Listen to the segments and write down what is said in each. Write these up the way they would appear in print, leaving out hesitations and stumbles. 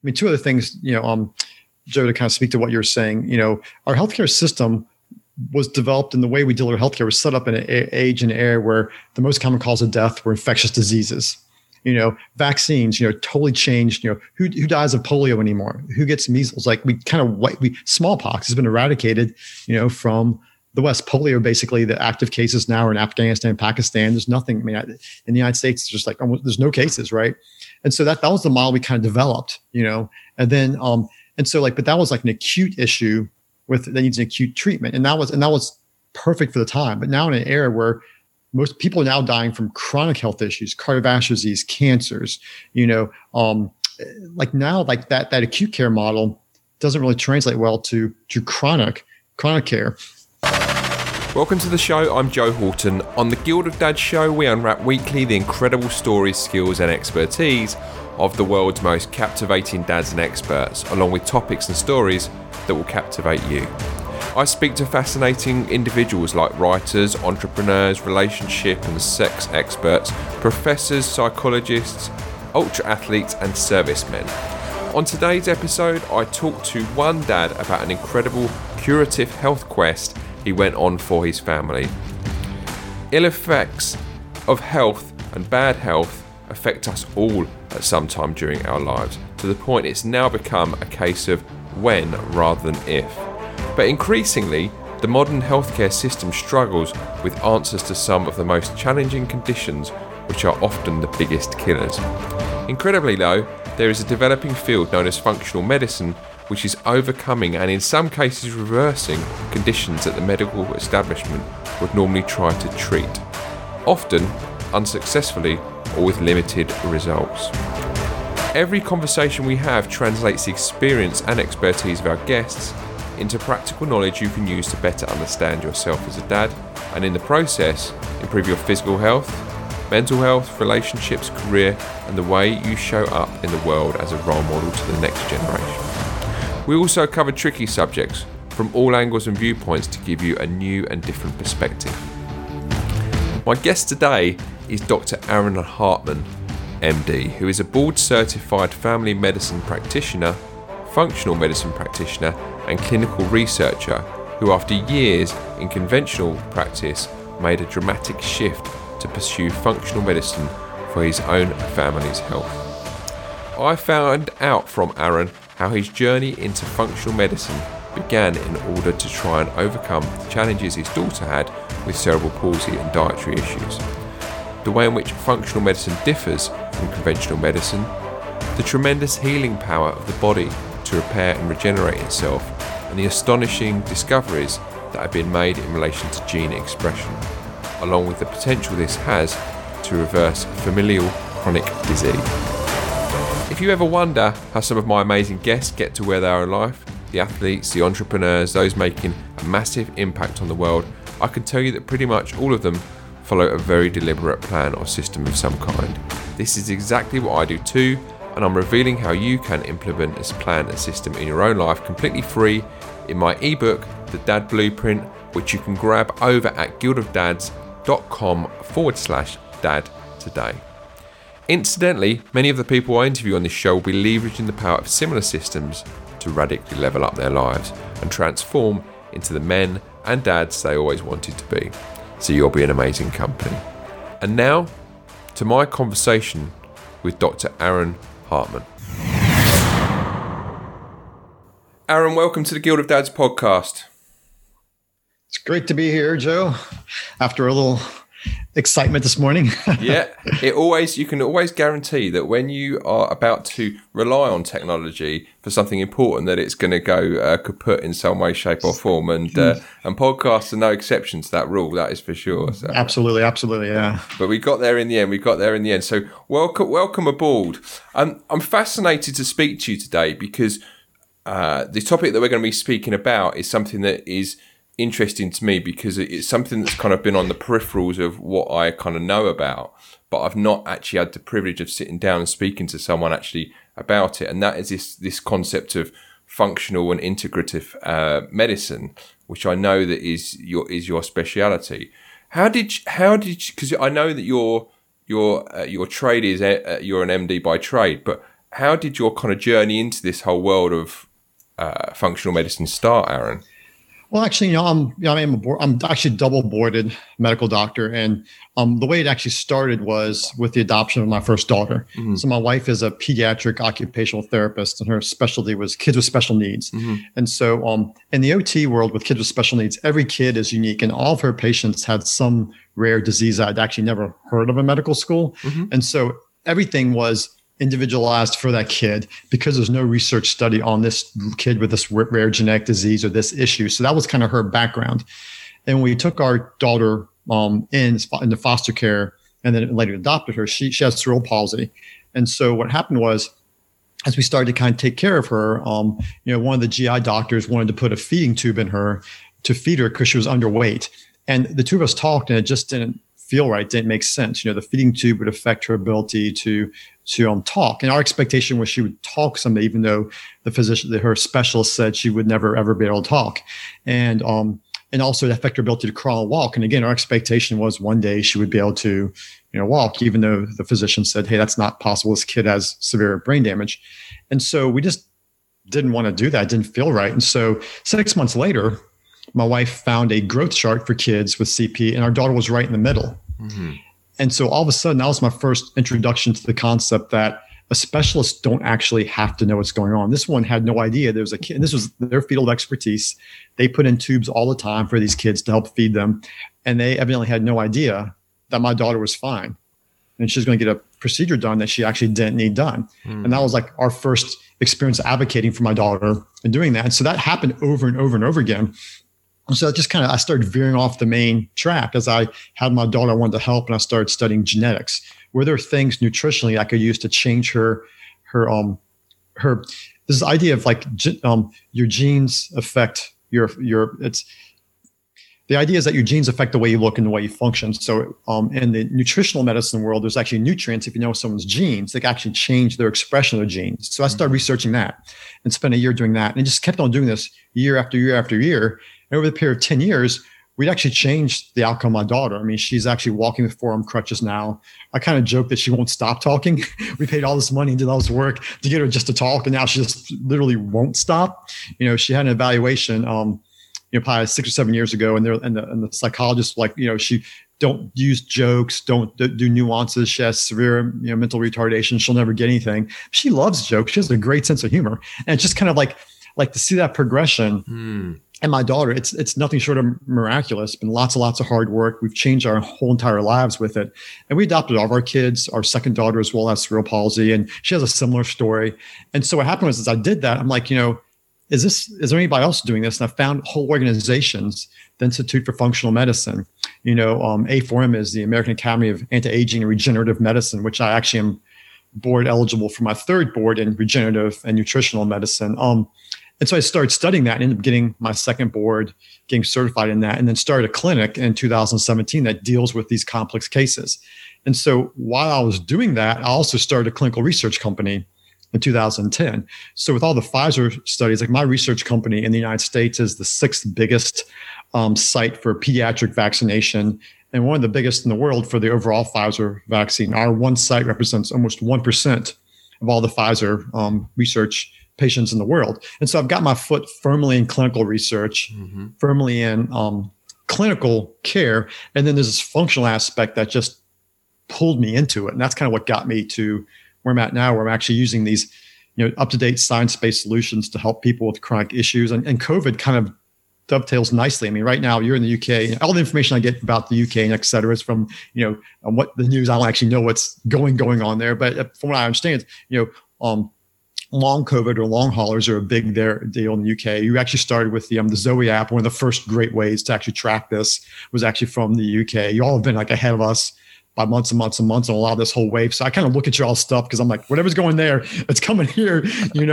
mean, two other things, Joe, to kind of speak to what you're saying, our healthcare system was developed, and the way we deal with healthcare was set up in an age and era where the most common cause of death were infectious diseases. Vaccines, totally changed, who dies of polio anymore? Who gets measles? Like smallpox has been eradicated, from the West. Polio, basically, the active cases now are in Afghanistan, Pakistan. There's nothing, in the United States, it's just like there's no cases, right? And so that was the model we kind of developed, and then, but that was like an acute issue that needs an acute treatment. And that was perfect for the time. But now in an era where most people are now dying from chronic health issues, cardiovascular disease, cancers, that acute care model doesn't really translate well to chronic care. Welcome to the show. I'm Joe Horton. On the Guild of Dads show, we unwrap weekly the incredible stories, skills and expertise of the world's most captivating dads and experts, along with topics and stories that will captivate you. I speak to fascinating individuals like writers, entrepreneurs, relationship and sex experts, professors, psychologists, ultra athletes and servicemen. On today's episode, I talk to one dad about an incredible curative health quest he went on for his family. Ill effects of health and bad health affect us all at some time during our lives, to the point it's now become a case of when rather than if. But increasingly, the modern healthcare system struggles with answers to some of the most challenging conditions, which are often the biggest killers. Incredibly though, there is a developing field known as functional medicine, which is overcoming and in some cases reversing conditions that the medical establishment would normally try to treat, often unsuccessfully or with limited results. Every conversation we have translates the experience and expertise of our guests into practical knowledge you can use to better understand yourself as a dad, and in the process, improve your physical health, mental health, relationships, career, and the way you show up in the world as a role model to the next generation. We also cover tricky subjects from all angles and viewpoints to give you a new and different perspective. My guest today is Dr. Aaron Hartman, MD, who is a board-certified family medicine practitioner, functional medicine practitioner, and clinical researcher who, after years in conventional practice, made a dramatic shift to pursue functional medicine for his own family's health. I found out from Aaron how his journey into functional medicine began in order to try and overcome the challenges his daughter had with cerebral palsy and dietary issues, the way in which functional medicine differs from conventional medicine, the tremendous healing power of the body to repair and regenerate itself, and the astonishing discoveries that have been made in relation to gene expression, along with the potential this has to reverse familial chronic disease. If you ever wonder how some of my amazing guests get to where they are in life, the athletes, the entrepreneurs, those making a massive impact on the world, I can tell you that pretty much all of them follow a very deliberate plan or system of some kind. This is exactly what I do too, and I'm revealing how you can implement this plan and system in your own life completely free in my ebook, The Dad Blueprint, which you can grab over at guildofdads.com/dad today. Incidentally, many of the people I interview on this show will be leveraging the power of similar systems to radically level up their lives and transform into the men and dads they always wanted to be. So you'll be an amazing company. And now, to my conversation with Dr. Aaron Hartman. Aaron, welcome to the Guild of Dads podcast. It's great to be here, Joe, after a little excitement this morning. Yeah, you can always guarantee that when you are about to rely on technology for something important, that it's going to go kaput in some way, shape, or form. And podcasts are no exception to that rule. That is for sure. So. Absolutely, yeah. But we got there in the end. So welcome aboard. I'm fascinated to speak to you today because the topic that we're going to be speaking about is something that is interesting to me because it's something that's kind of been on the peripherals of what I kind of know about, but I've not actually had the privilege of sitting down and speaking to someone actually about it. And that is this concept of functional and integrative medicine, which I know that is your speciality. How did because I know that your trade is you're an MD by trade, but how did your kind of journey into this whole world of functional medicine start, Aaron? Well, actually, I'm actually double boarded medical doctor, and the way it actually started was with the adoption of my first daughter. Mm-hmm. So my wife is a pediatric occupational therapist, and her specialty was kids with special needs. Mm-hmm. And so, in the OT world with kids with special needs, every kid is unique, and all of her patients had some rare disease I'd actually never heard of in medical school. Mm-hmm. And so everything was individualized for that kid because there's no research study on this kid with this rare genetic disease or this issue. So that was kind of her background. And when we took our daughter into foster care and then later adopted her, she has cerebral palsy. And so what happened was, as we started to kind of take care of her, one of the GI doctors wanted to put a feeding tube in her to feed her because she was underweight. And the two of us talked, and it just didn't feel right, didn't make sense. The feeding tube would affect her ability to talk. And our expectation was she would talk someday, even though the physician, her specialist said she would never, ever be able to talk. And also it affect her ability to crawl and walk. And again, our expectation was one day she would be able to, walk, even though the physician said, hey, that's not possible. This kid has severe brain damage. And so we just didn't want to do that. It didn't feel right. And so 6 months later, my wife found a growth chart for kids with CP, and our daughter was right in the middle. Mm-hmm. And so all of a sudden, that was my first introduction to the concept that a specialist don't actually have to know what's going on. This one had no idea there was a kid, and this was their field of expertise. They put in tubes all the time for these kids to help feed them. And they evidently had no idea that my daughter was fine. And she was going to get a procedure done that she actually didn't need done. Mm. And that was like our first experience advocating for my daughter and doing that. And so that happened over and over and over again. So it just I started veering off the main track as I had my daughter. I wanted to help, and I started studying genetics. Were there things nutritionally I could use to change her this idea of like your genes affect the idea is that your genes affect the way you look and the way you function. So in the nutritional medicine world, there's actually nutrients, if you know someone's genes, they can actually change their expression of the genes. So I started researching that and spent a year doing that, and just kept on doing this year after year after year. And over the period of 10 years, we'd actually changed the outcome of my daughter. I mean, she's actually walking with forearm crutches now. I kind of joke that she won't stop talking. We paid all this money and did all this work to get her just to talk, and now she just literally won't stop. She had an evaluation, probably 6 or 7 years ago, and the psychologist she don't use jokes, don't do nuances. She has severe mental retardation. She'll never get anything. She loves jokes. She has a great sense of humor, and it's just kind of like to see that progression. Mm. And my daughter, it's nothing short of miraculous. It's been lots and lots of hard work. We've changed our whole entire lives with it. And we adopted all of our kids. Our second daughter as well has cerebral palsy, and she has a similar story. And so what happened was, as I did that, I'm like, is there anybody else doing this? And I found whole organizations, the Institute for Functional Medicine. A4M is the American Academy of Anti-Aging and Regenerative Medicine, which I actually am board eligible for my third board in regenerative and nutritional medicine. And so I started studying that and ended up getting my second board, getting certified in that, and then started a clinic in 2017 that deals with these complex cases. And so while I was doing that, I also started a clinical research company in 2010. So with all the Pfizer studies, like my research company in the United States is the sixth biggest site for pediatric vaccination and one of the biggest in the world for the overall Pfizer vaccine. Our one site represents almost 1% of all the Pfizer research patients in the world. And so I've got my foot firmly in clinical research, mm-hmm. firmly in clinical care. And then there's this functional aspect that just pulled me into it. And that's kind of what got me to where I'm at now, where I'm actually using these, up-to-date science-based solutions to help people with chronic issues. And COVID kind of dovetails nicely. I mean, right now you're in the UK. All the information I get about the UK and et cetera is from, what the news. I don't actually know what's going on there. But from what I understand, long COVID or long haulers are a big deal in the UK. You actually started with the Zoe app. One of the first great ways to actually track this was actually from the UK. You all have been ahead of us by months and months and months on a lot of this whole wave. So I kind of look at your all stuff because I'm like, whatever's going there, it's coming here,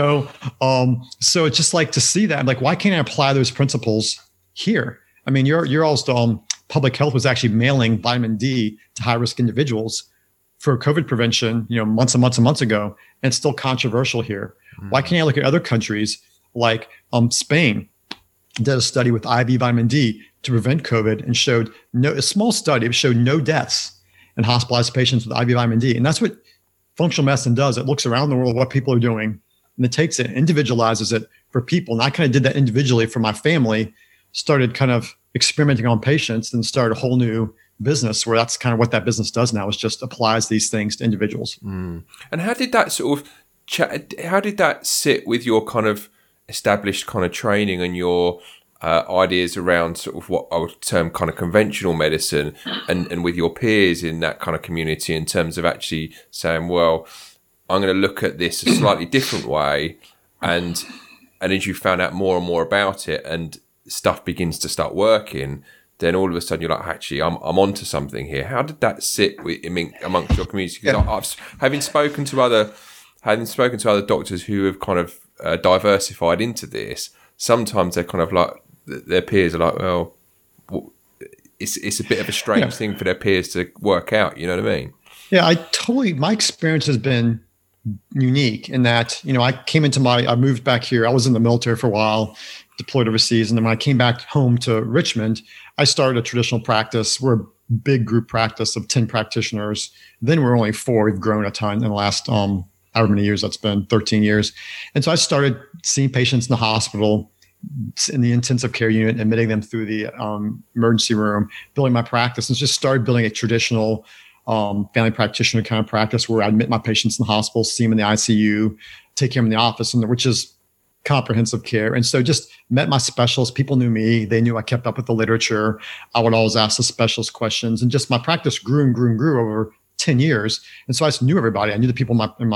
So it's just to see that. I'm like, why can't I apply those principles here? I mean, your all's public health was actually mailing vitamin D to high-risk individuals for COVID prevention, months and months and months ago, and it's still controversial here. Mm. Why can't I look at other countries like Spain did a study with IV vitamin D to prevent COVID and showed a small study, it showed no deaths in hospitalized patients with IV vitamin D. And that's what functional medicine does, it looks around the world what people are doing, and it takes it, individualizes it for people. And I kind of did that individually for my family, started kind of experimenting on patients, and started a whole new business where that's kind of what that business does now, is just applies these things to individuals. And how did that sort of how did that sit with your kind of established kind of training and your ideas around sort of what I would term kind of conventional medicine, and with your peers in that kind of community, in terms of actually saying, well, I'm going to look at this a slightly different way, and as you found out more and more about it and stuff begins to start working, then all of a sudden you're like, actually, I'm onto something here. How did that sit with, amongst your community? Because having spoken to other doctors who have kind of diversified into this, sometimes they're kind of like, their peers are like, well, it's a bit of a strange thing for their peers to work out. You know what I mean? Yeah, my experience has been unique in that, I moved back here. I was in the military for a while, deployed overseas. And then when I came back home to Richmond, I started a traditional practice. We're a big group practice of 10 practitioners. Then we're only 4. We've grown a ton in the last, however many years that's been, 13 years. And so I started seeing patients in the hospital, in the intensive care unit, admitting them through the emergency room, building my practice, and just started building a traditional family practitioner kind of practice where I admit my patients in the hospital, see them in the ICU, take care of them in the office, which is comprehensive care. And so just met my specialists. People knew me. They knew I kept up with the literature. I would always ask the specialist questions, and just my practice grew and grew and grew over 10 years. And so I just knew everybody. I knew the people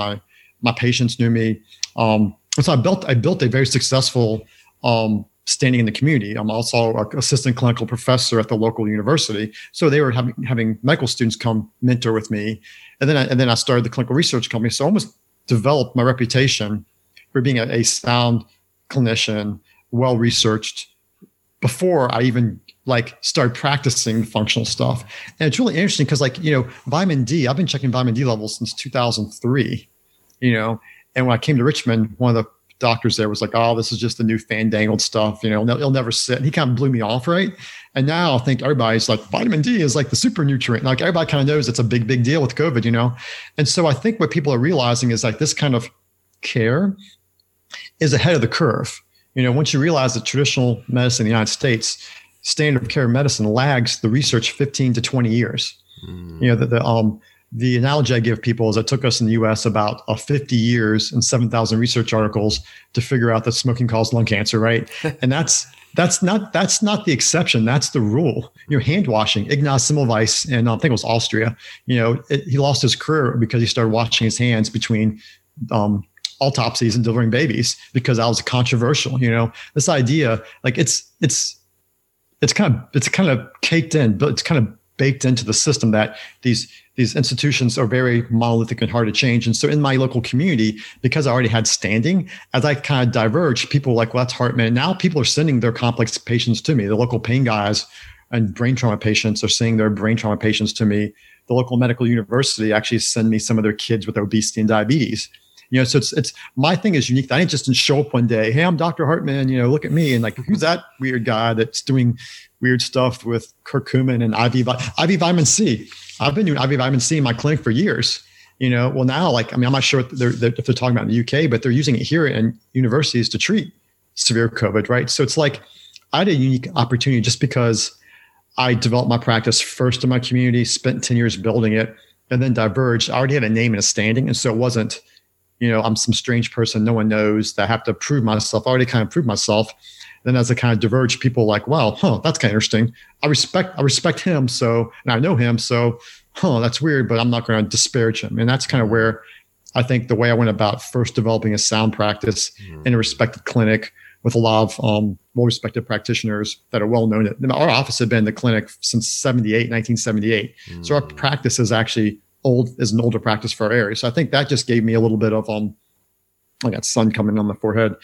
my patients knew me. And so I built a very successful standing in the community. I'm also an assistant clinical professor at the local university. So they were having medical students come mentor with me. And then I started the clinical research company. So I almost developed my reputation for being a sound clinician, well-researched, before I even started practicing functional stuff. And it's really interesting because vitamin D, I've been checking vitamin D levels since 2003, and when I came to Richmond, one of the doctors there was like, oh, this is just the new fandangled stuff, it'll never sit. And he kind of blew me off, right? And now I think everybody's like, vitamin D is like the super nutrient. Like everybody kind of knows it's a big, big deal with COVID, And so I think what people are realizing is this kind of care is ahead of the curve. Once you realize that traditional medicine in the United States, standard of care medicine lags the research 15 to 20 years. The analogy I give people is it took us in the US about 50 years and 7,000 research articles to figure out that smoking caused lung cancer, right? And that's not the exception. That's the rule. Hand washing. Ignaz Semmelweis, and I think it was Austria, he lost his career because he started washing his hands between autopsies and delivering babies, because that was controversial. This idea, it's kind of caked in, but it's kind of baked into the system that these institutions are very monolithic and hard to change. And so in my local community, because I already had standing, as I kind of diverged, people were like, well, that's Hartman. And now people are sending their complex patients to me. The local pain guys and brain trauma patients are sending their brain trauma patients to me. The local medical university actually send me some of their kids with obesity and diabetes. So it's my thing is unique. I didn't just show up one day, hey, I'm Dr. Hartman, look at me. And who's that weird guy that's doing weird stuff with curcumin and IV vitamin C? I've been doing IV vitamin C in my clinic for years. Well now, I'm not sure if they're talking about in the UK, but they're using it here in universities to treat severe COVID, right? So it's I had a unique opportunity just because I developed my practice first in my community, spent 10 years building it, and then diverged. I already had a name and a standing. And so it wasn't, I'm some strange person no one knows that I have to prove myself. I already kind of proved myself. Then as I kind of diverge, people are like, wow, that's kind of interesting. I respect him. So, and I know him. So, that's weird, but I'm not going to disparage him. And that's kind of where I think the way I went about first developing a sound practice in a respected clinic with a lot of well-respected practitioners that are well-known. Our office had been in the clinic since 1978. So our practice is actually is an older practice for our area. So I think that just gave me a little bit of, I got sun coming on the forehead.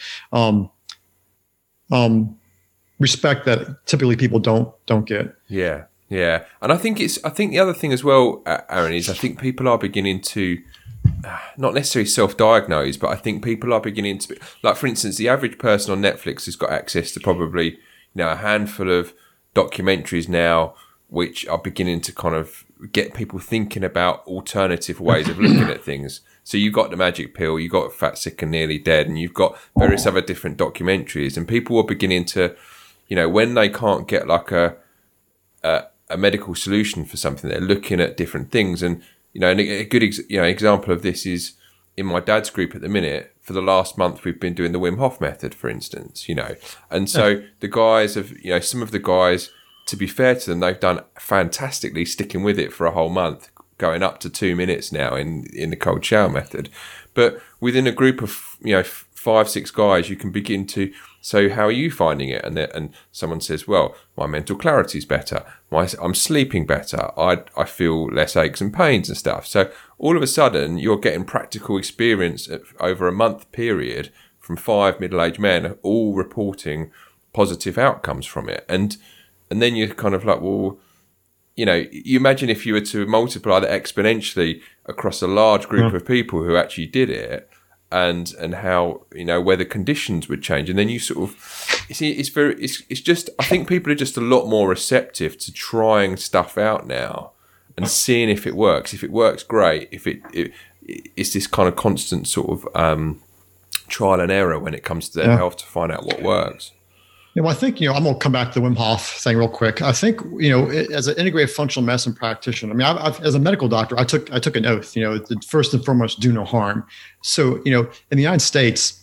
Respect that typically people don't get. Yeah. Yeah. And I think the other thing as well, Aaron, is I think people are beginning to not necessarily self-diagnose, but I think people are beginning to be, for instance, the average person on Netflix has got access to probably, a handful of documentaries now, which are beginning to kind of get people thinking about alternative ways of looking at things. So you've got The Magic Pill, you've got Fat, Sick and Nearly Dead, and you've got various other different documentaries, and people are beginning to, when they can't get like a medical solution for something, they're looking at different things. And and a good example of this is in my dad's group at the minute. For the last month, we've been doing the Wim Hof method, for instance, and so the guys have, some of the guys, to be fair to them, they've done fantastically sticking with it for a whole month, going up to 2 minutes now in the cold shower method. But within a group of 5-6 guys, you can begin to, so how are you finding it? And someone says, well, my mental clarity is better. I'm sleeping better. I feel less aches and pains and stuff. So all of a sudden, you're getting practical experience over a month period from 5 middle-aged men, all reporting positive outcomes from it. And then you're kind of like, well, you imagine if you were to multiply that exponentially across a large group of people who actually did it, and how where the conditions would change, and then you sort of it's just, I think people are just a lot more receptive to trying stuff out now and seeing if it works. If it works, great. If it's this kind of constant sort of trial and error when it comes to their health to find out what works. Well, I think, I'm going to come back to the Wim Hof thing real quick. I think, as an integrated functional medicine practitioner, I mean, I've as a medical doctor, I took an oath, first and foremost, do no harm. So, in the United States,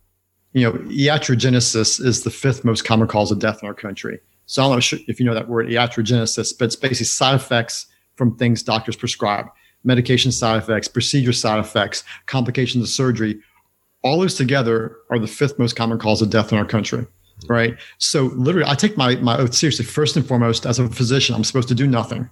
iatrogenesis is the 5th most common cause of death in our country. So I don't know if you know that word, iatrogenesis, but it's basically side effects from things doctors prescribe, medication side effects, procedure side effects, complications of surgery. All those together are the 5th most common cause of death in our country. Right. So literally, I take my oath seriously. First and foremost, as a physician, I'm supposed to do nothing.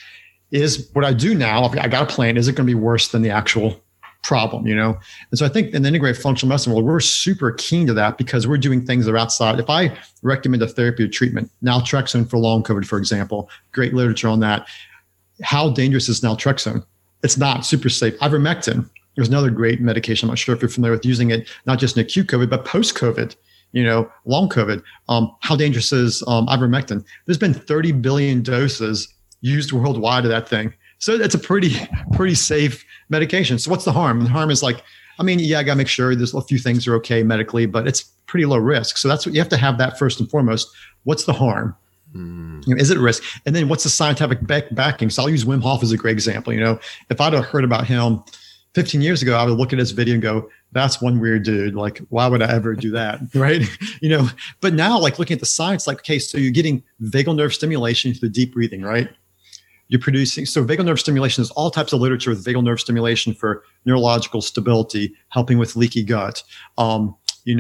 Is what I do now, I got a plan. Is it going to be worse than the actual problem? And so I think in the integrated functional medicine world, we're super keen to that because we're doing things that are outside. If I recommend a therapy or treatment, naltrexone for long COVID, for example, great literature on that. How dangerous is naltrexone? It's not super safe. Ivermectin, there's another great medication. I'm not sure if you're familiar with using it, not just in acute COVID, but post-COVID. Long COVID, how dangerous is ivermectin? There's been 30 billion doses used worldwide of that thing. So it's a pretty safe medication. So what's the harm? The harm is I got to make sure there's a few things are okay medically, but it's pretty low risk. So that's what you have to have that first and foremost. What's the harm? Is it a risk? And then what's the scientific backing? So I'll use Wim Hof as a great example. If I'd have heard about him 15 years ago, I would look at his video and go, that's one weird dude. Why would I ever do that? Right. But now looking at the science, okay, so you're getting vagal nerve stimulation through the deep breathing, right? You're producing, so vagal nerve stimulation, there's all types of literature with vagal nerve stimulation for neurological stability, helping with leaky gut, helping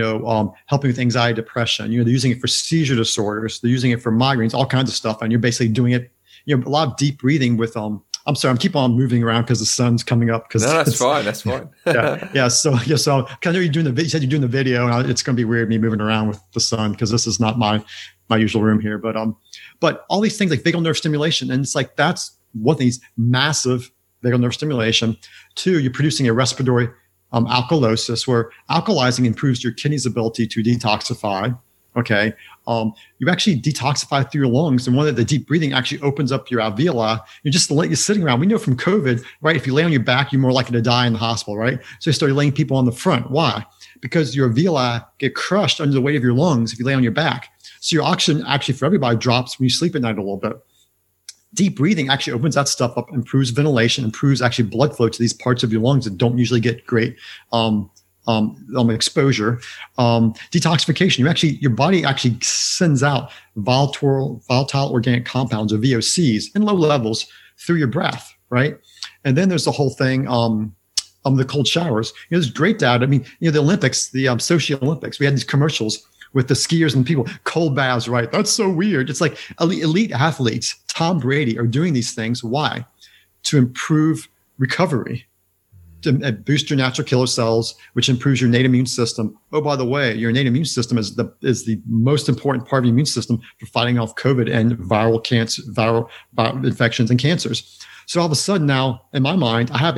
with anxiety, depression. They're using it for seizure disorders. They're using it for migraines, all kinds of stuff. And you're basically doing it, a lot of deep breathing with, I'm sorry, I'm keep on moving around because the sun's coming up. No, that's fine. That's fine. yeah. So I know you're doing you said you're doing the video, and it's going to be weird me moving around with the sun because this is not my usual room here. But all these things like vagal nerve stimulation, and it's that's one thing, massive vagal nerve stimulation. 2, you're producing a respiratory alkalosis, where alkalizing improves your kidney's ability to detoxify. Okay. You actually detoxify through your lungs, and one of the deep breathing actually opens up your alveoli. You're sitting around. We know from COVID, right? If you lay on your back, you're more likely to die in the hospital, right? So you start laying people on the front. Why? Because your alveoli get crushed under the weight of your lungs if you lay on your back. So your oxygen actually for everybody drops when you sleep at night a little bit. Deep breathing actually opens that stuff up, improves ventilation, improves actually blood flow to these parts of your lungs that don't usually get great exposure. Detoxification, your body actually sends out volatile organic compounds, or VOCs, in low levels through your breath, right? And then there's the whole thing, the cold showers. There's great data. The Olympics, the Sochi Olympics, we had these commercials with the skiers and people, cold baths, right? That's so weird. It's elite athletes, Tom Brady, are doing these things. Why? To improve recovery, to boost your natural killer cells, which improves your innate immune system. Oh, by the way, your innate immune system is the most important part of your immune system for fighting off COVID and viral infections and cancers. So all of a sudden now, in my mind, I have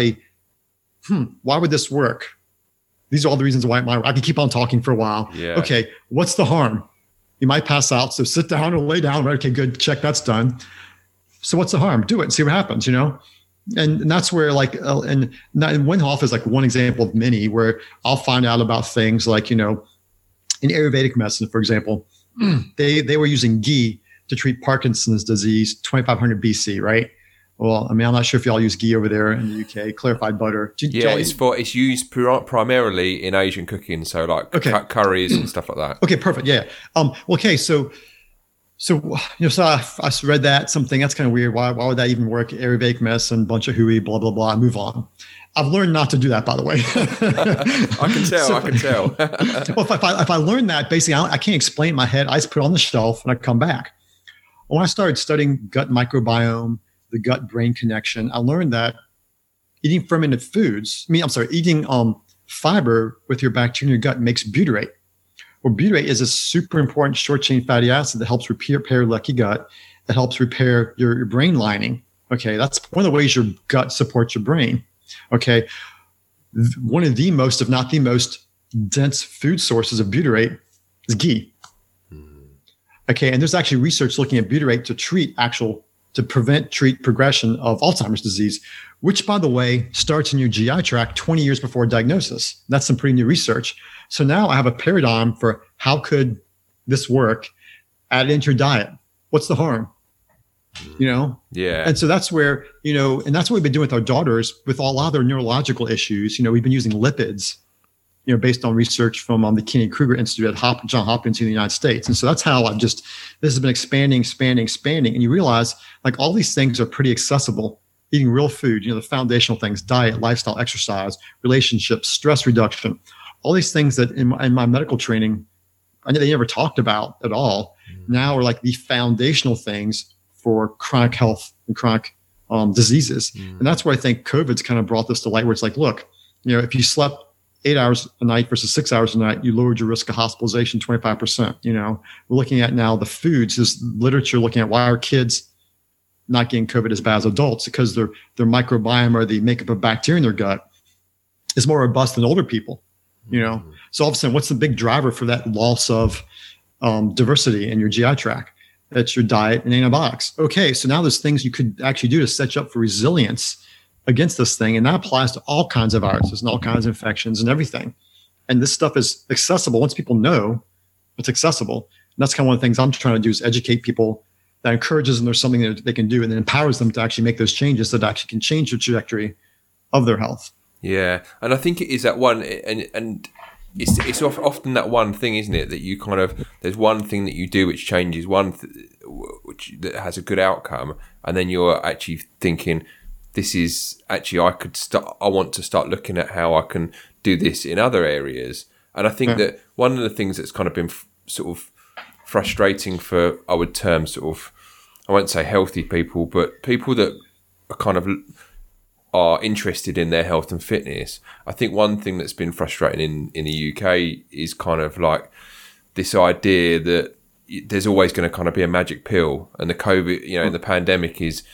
why would this work? These are all the reasons why I can keep on talking for a while. Yeah. Okay, what's the harm? You might pass out, so sit down or lay down. Right? Okay, good, check, that's done. So what's the harm? Do it and see what happens, And that's where and Wim Hof is like one example of many where I'll find out about things like, in Ayurvedic medicine, for example, they were using ghee to treat Parkinson's disease 2500 BC, right? Well, I mean, I'm not sure if y'all use ghee over there in the UK, clarified butter. It's used primarily in Asian cooking, so like curries and stuff like that. Okay, perfect. Yeah. So I read that something that's kind of weird. Why would that even work? Ayurvedic medicine, bunch of hooey, blah, blah, blah. I move on. I've learned not to do that, by the way. I can tell. Well, if I learned that, basically, I can't explain it in my head. I just put it on the shelf and I come back. When I started studying gut microbiome, the gut-brain connection, I learned that eating fermented foods, eating fiber with your bacteria in your gut makes butyrate. Well, butyrate is a super important short-chain fatty acid that helps repair leaky gut. That helps repair your brain lining. Okay, that's one of the ways your gut supports your brain. Okay, one of the most, if not the most, dense food sources of butyrate is ghee. Okay, and there's actually research looking at butyrate to treat progression of Alzheimer's disease, which, by the way, starts in your GI tract 20 years before diagnosis. That's some pretty new research. So now I have a paradigm for how could this work. Add it into your diet. What's the harm? Yeah. And so that's where, and that's what we've been doing with our daughters with a lot of their neurological issues. We've been using lipids, based on research from the Kennedy-Kruger Institute at Johns Hopkins in the United States. And so that's how this has been expanding. And you realize like all these things are pretty accessible. Eating real food, the foundational things, diet, lifestyle, exercise, relationships, stress reduction, all these things that in my medical training, I know they never talked about at all. Now are like the foundational things for chronic health and chronic diseases. And that's where I think COVID's kind of brought this to light, where it's like, look, if you slept 8 hours a night versus 6 hours a night, you lowered your risk of hospitalization 25%. We're looking at now the foods, there's literature looking at why are kids not getting COVID as bad as adults, because their microbiome or the makeup of bacteria in their gut is more robust than older people. So all of a sudden, what's the big driver for that loss of diversity in your GI tract? That's your diet and antibiotics. Okay, so now there's things you could actually do to set you up for resilience against this thing, and that applies to all kinds of viruses and all kinds of infections and everything. And this stuff is accessible once people know it's accessible. And that's kind of one of the things I'm trying to do is educate people. That encourages them there's something that they can do, and then empowers them to actually make those changes that actually can change the trajectory of their health. Yeah, and I think it is that one, and it's often that one thing, isn't it? That you kind of there's one thing that you do which changes which that has a good outcome, and then you're actually thinking, this is actually I want to start looking at how I can do this in other areas. And I think that one of the things that's kind of been sort of frustrating for, I would term sort of, I won't say healthy people, but people that are kind of are interested in their health and fitness. I think one thing that's been frustrating in the UK is kind of like this idea that there's always going to kind of be a magic pill, and the COVID, and the pandemic is,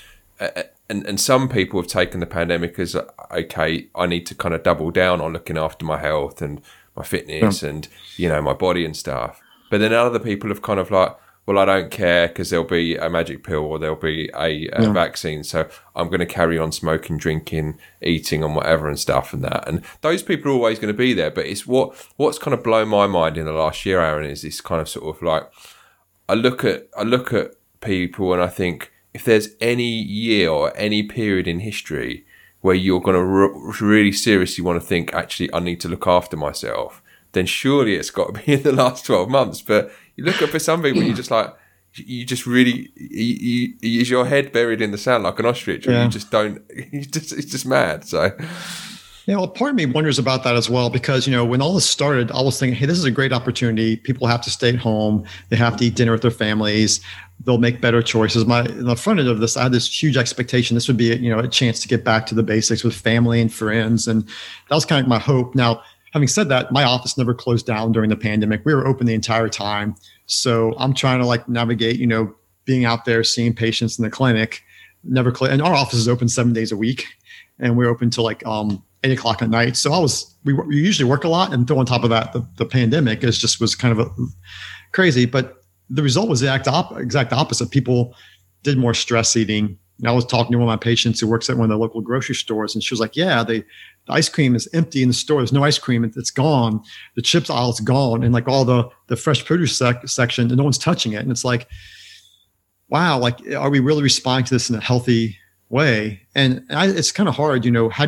and some people have taken the pandemic as, okay, I need to kind of double down on looking after my health and my fitness and, my body and stuff. But then other people have kind of like, well, I don't care because there'll be a magic pill or there'll be a vaccine. So I'm going to carry on smoking, drinking, eating and whatever and stuff and that. And those people are always going to be there. But it's what's kind of blown my mind in the last year, Aaron, is this kind of sort of like, I look at people and I think if there's any year or any period in history where you're going to really seriously want to think, actually, I need to look after myself, then surely it's got to be in the last 12 months. But you look up for some people, you're just like, you just really, you use your head buried in the sand like an ostrich, or you just don't, it's just mad. So, well, part of me wonders about that as well, because, when all this started, I was thinking, hey, this is a great opportunity. People have to stay at home. They have to eat dinner with their families. They'll make better choices. In the front end of this, I had this huge expectation. This would be, a chance to get back to the basics with family and friends. And that was kind of my hope. Now, having said that, my office never closed down during the pandemic. We were open the entire time. So I'm trying to navigate, being out there, seeing patients in the clinic, and our office is open 7 days a week, and we're open till 8:00 at night. So we usually work a lot, and throw on top of that, the pandemic was kind of crazy. But the result was the exact opposite. People did more stress eating, I was talking to one of my patients who works at one of the local grocery stores, and she was like, yeah, the ice cream is empty in the store. There's no ice cream. It's gone. The chips aisle is gone. And like all the fresh produce section, and no one's touching it. And it's like, wow, like, are we really responding to this in a healthy way? And it's kind of hard, how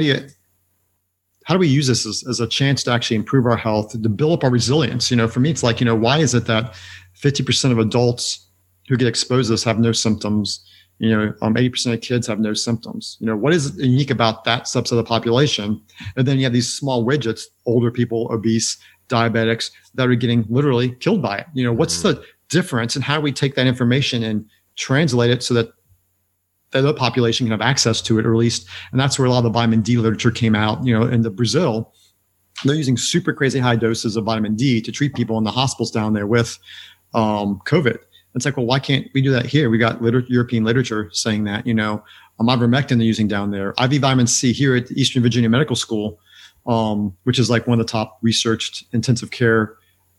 do we use this as a chance to actually improve our health, to build up our resilience? For me, it's like, why is it that 50% of adults who get exposed to this have no symptoms? 80% of kids have no symptoms. What is unique about that subset of the population? And then you have these small widgets, older people, obese, diabetics, that are getting literally killed by it. What's the difference, and how do we take that information and translate it so that the other population can have access to it, or at least, and that's where a lot of the vitamin D literature came out. In Brazil, they're using super crazy high doses of vitamin D to treat people in the hospitals down there with COVID. It's like, well, why can't we do that here? We got European literature saying that, ivermectin they're using down there, IV vitamin C here at the Eastern Virginia Medical School, which is like one of the top researched intensive care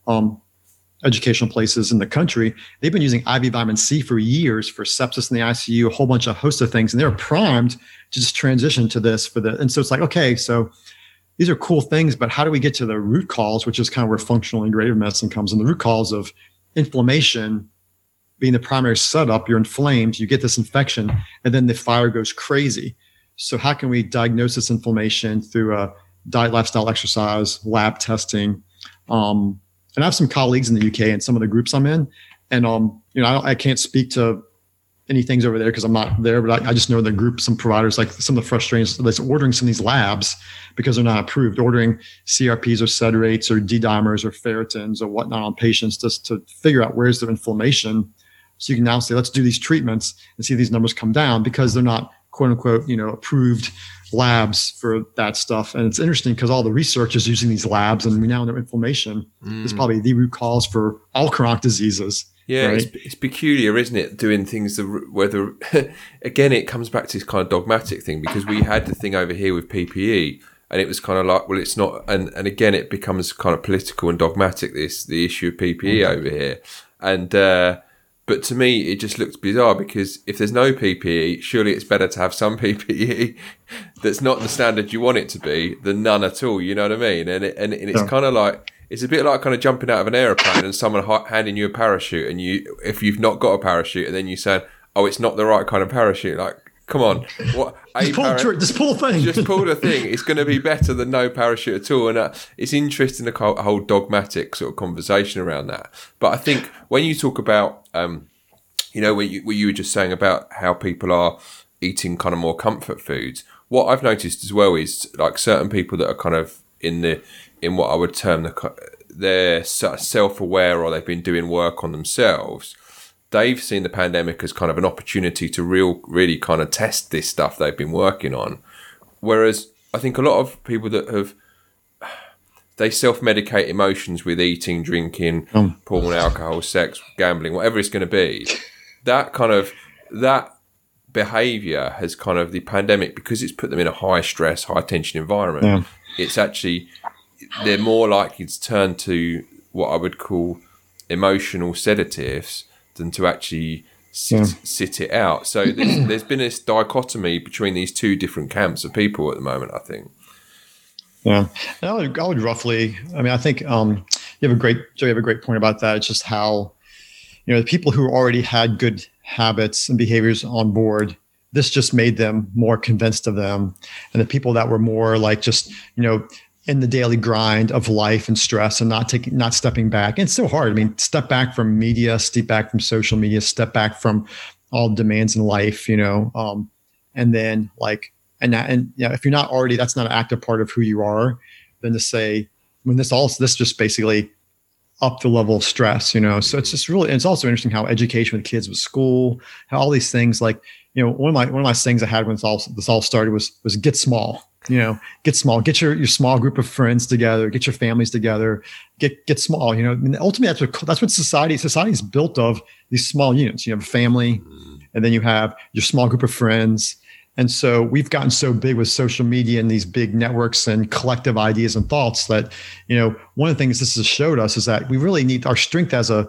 educational places in the country. They've been using IV vitamin C for years for sepsis in the ICU, a whole bunch of host of things, and they're primed to just transition to this and so it's like, okay, so these are cool things, but how do we get to the root cause, which is kind of where functional integrative medicine comes in, the root cause of inflammation being the primary setup. You're inflamed, you get this infection, and then the fire goes crazy. So how can we diagnose this inflammation through a diet, lifestyle, exercise, lab testing? And I have some colleagues in the UK and some of the groups I'm in, and I can't speak to any things over there because I'm not there, but I just know the group, some providers, like some of the frustrations that's ordering some of these labs because they're not approved, ordering CRPs or cedrates or D-dimers or ferritins or whatnot on patients just to figure out where's the inflammation. So you can now say, let's do these treatments and see these numbers come down, because they're not quote unquote, approved labs for that stuff. And it's interesting because all the research is using these labs, and we now know inflammation is probably the root cause for all chronic diseases. Yeah, right? It's peculiar, isn't it? Doing things whether again, it comes back to this kind of dogmatic thing, because we had the thing over here with PPE, and it was kind of like, well, it's not, and again, it becomes kind of political and dogmatic. The issue of PPE over here, and but to me, it just looks bizarre, because if there's no PPE, surely it's better to have some PPE that's not the standard you want it to be than none at all. You know what I mean? And it's kind of like, it's a bit like kind of jumping out of an aeroplane and someone handing you a parachute, and if you've not got a parachute, and then you say, oh, it's not the right kind of parachute. Like, come on, what? Just pull the thing. Just pull the thing. It's going to be better than no parachute at all. And it's interesting, the whole dogmatic sort of conversation around that. But I think when you talk about, what you were just saying about how people are eating kind of more comfort foods, what I've noticed as well is like certain people that are kind of in what I would term they're self-aware, or they've been doing work on themselves. They've seen the pandemic as kind of an opportunity to really kind of test this stuff they've been working on. Whereas I think a lot of people that they self-medicate emotions with eating, drinking, porn, alcohol, sex, gambling, whatever it's going to be. That behavior has kind of, the pandemic, because it's put them in a high stress, high tension environment. It's actually, they're more likely to turn to what I would call emotional sedatives than to actually sit it out. So there's been this dichotomy between these two different camps of people at the moment, I think. Yeah, I would roughly. I mean, I think you have a great point about that. It's just how, the people who already had good habits and behaviors on board, this just made them more convinced of them, and the people that were more like just in the daily grind of life and stress and not stepping back. And it's so hard. I mean, step back from media, step back from social media, step back from all demands in life, and then like. And if you're not already, that's not an active part of who you are, then to say, when this just basically up the level of stress, So it's just really, and it's also interesting how education with kids with school, how all these things, like, one of my things I had when this all started was get small, get small, get your small group of friends together, get your families together, get small, I mean, ultimately that's what society is built of, these small units. You have a family, and then you have your small group of friends. And so we've gotten so big with social media and these big networks and collective ideas and thoughts that, one of the things this has showed us is that we really need our strength as a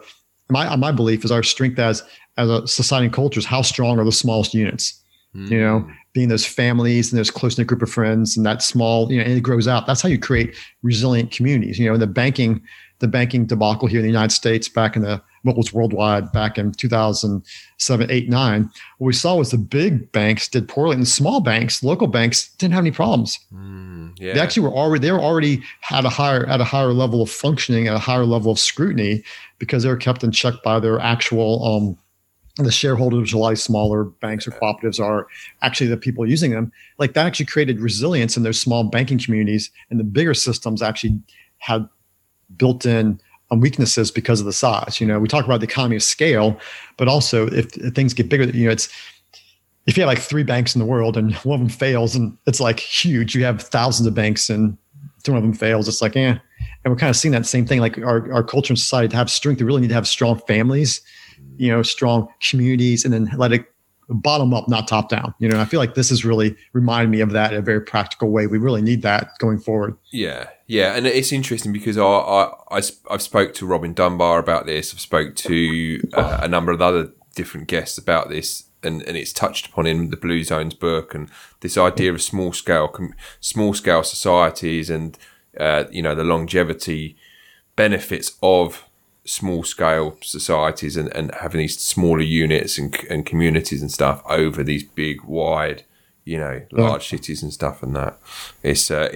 my belief is our strength as a society and culture is how strong are the smallest units. Being those families and those close-knit group of friends and that small, and it grows out. That's how you create resilient communities. The banking debacle here in the United States back in what was worldwide back in 2007, 8, 9, what we saw was the big banks did poorly and the small banks, local banks, didn't have any problems. Yeah. They actually were already at a higher level of functioning, at a higher level of scrutiny, because they were kept in check by their actual the shareholders. A lot of smaller banks or cooperatives are actually the people using them. Like that actually created resilience in those small banking communities, and the bigger systems actually had built-in weaknesses because of the size. We talk about the economy of scale, but also if things get bigger, it's if you have like 3 banks in the world and one of them fails, and it's like huge. You have thousands of banks and one of them fails. It's like, And we're kind of seeing that same thing. Like our culture and society, to have strength, we really need to have strong families, strong communities, and then let it bottom up, not top down. I feel like this has really reminded me of that in a very practical way. We really need that going forward. Yeah. And it's interesting because I've spoke to Robin Dunbar about this. I've spoke to a number of other different guests about this, and it's touched upon in the Blue Zones book, and this idea of small scale societies, and the longevity benefits of small scale societies, and having these smaller units and communities and stuff over these big, wide, large cities and stuff. And that I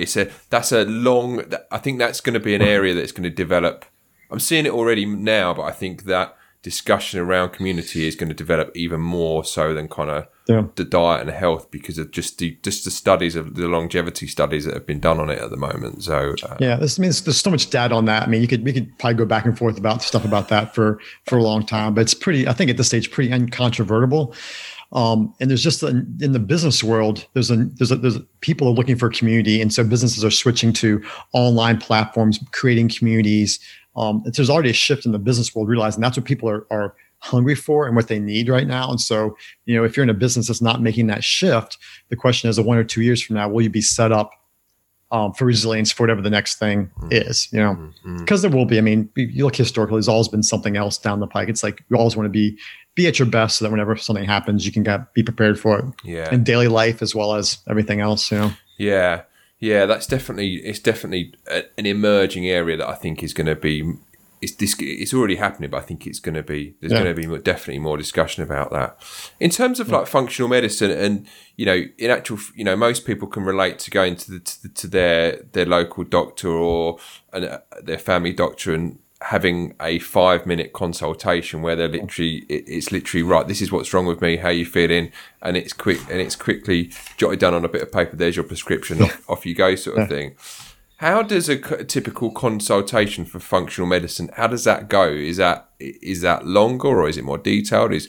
think that's going to be an area that's going to develop. I'm seeing it already now, but I think that discussion around community is going to develop even more so than kind of the diet and health, because of just the studies of the longevity studies that have been done on it at the moment. So there's so much data on that. I mean, we could probably go back and forth about stuff about that for a long time, but it's pretty, I think at this stage, pretty uncontrovertible. And there's just in the business world, there's people are looking for community, and so businesses are switching to online platforms, creating communities. There's already a shift in the business world, realizing that's what people are hungry for and what they need right now. And so, if you're in a business that's not making that shift, the question is, 1 or 2 years from now, will you be set up for resilience for whatever the next thing is? Because there will be. I mean, you look historically, there's always been something else down the pike. It's like you always want to be at your best, so that whenever something happens, you can be prepared for it. Yeah. In daily life as well as everything else. Yeah. Yeah, it's definitely an emerging area that I think is going to be. It's already happening, but I think it's going to be. There's going to be definitely more discussion about that. In terms of like functional medicine, and in actual, most people can relate to going to their local doctor or their family doctor and having a 5-minute consultation where it's literally right. This is what's wrong with me. How you feeling? And it's quick, and it's quickly jotted down on a bit of paper. There's your prescription. Off you go, sort of thing. How does a typical consultation for functional medicine? How does that go? Is that longer, or is it more detailed? Is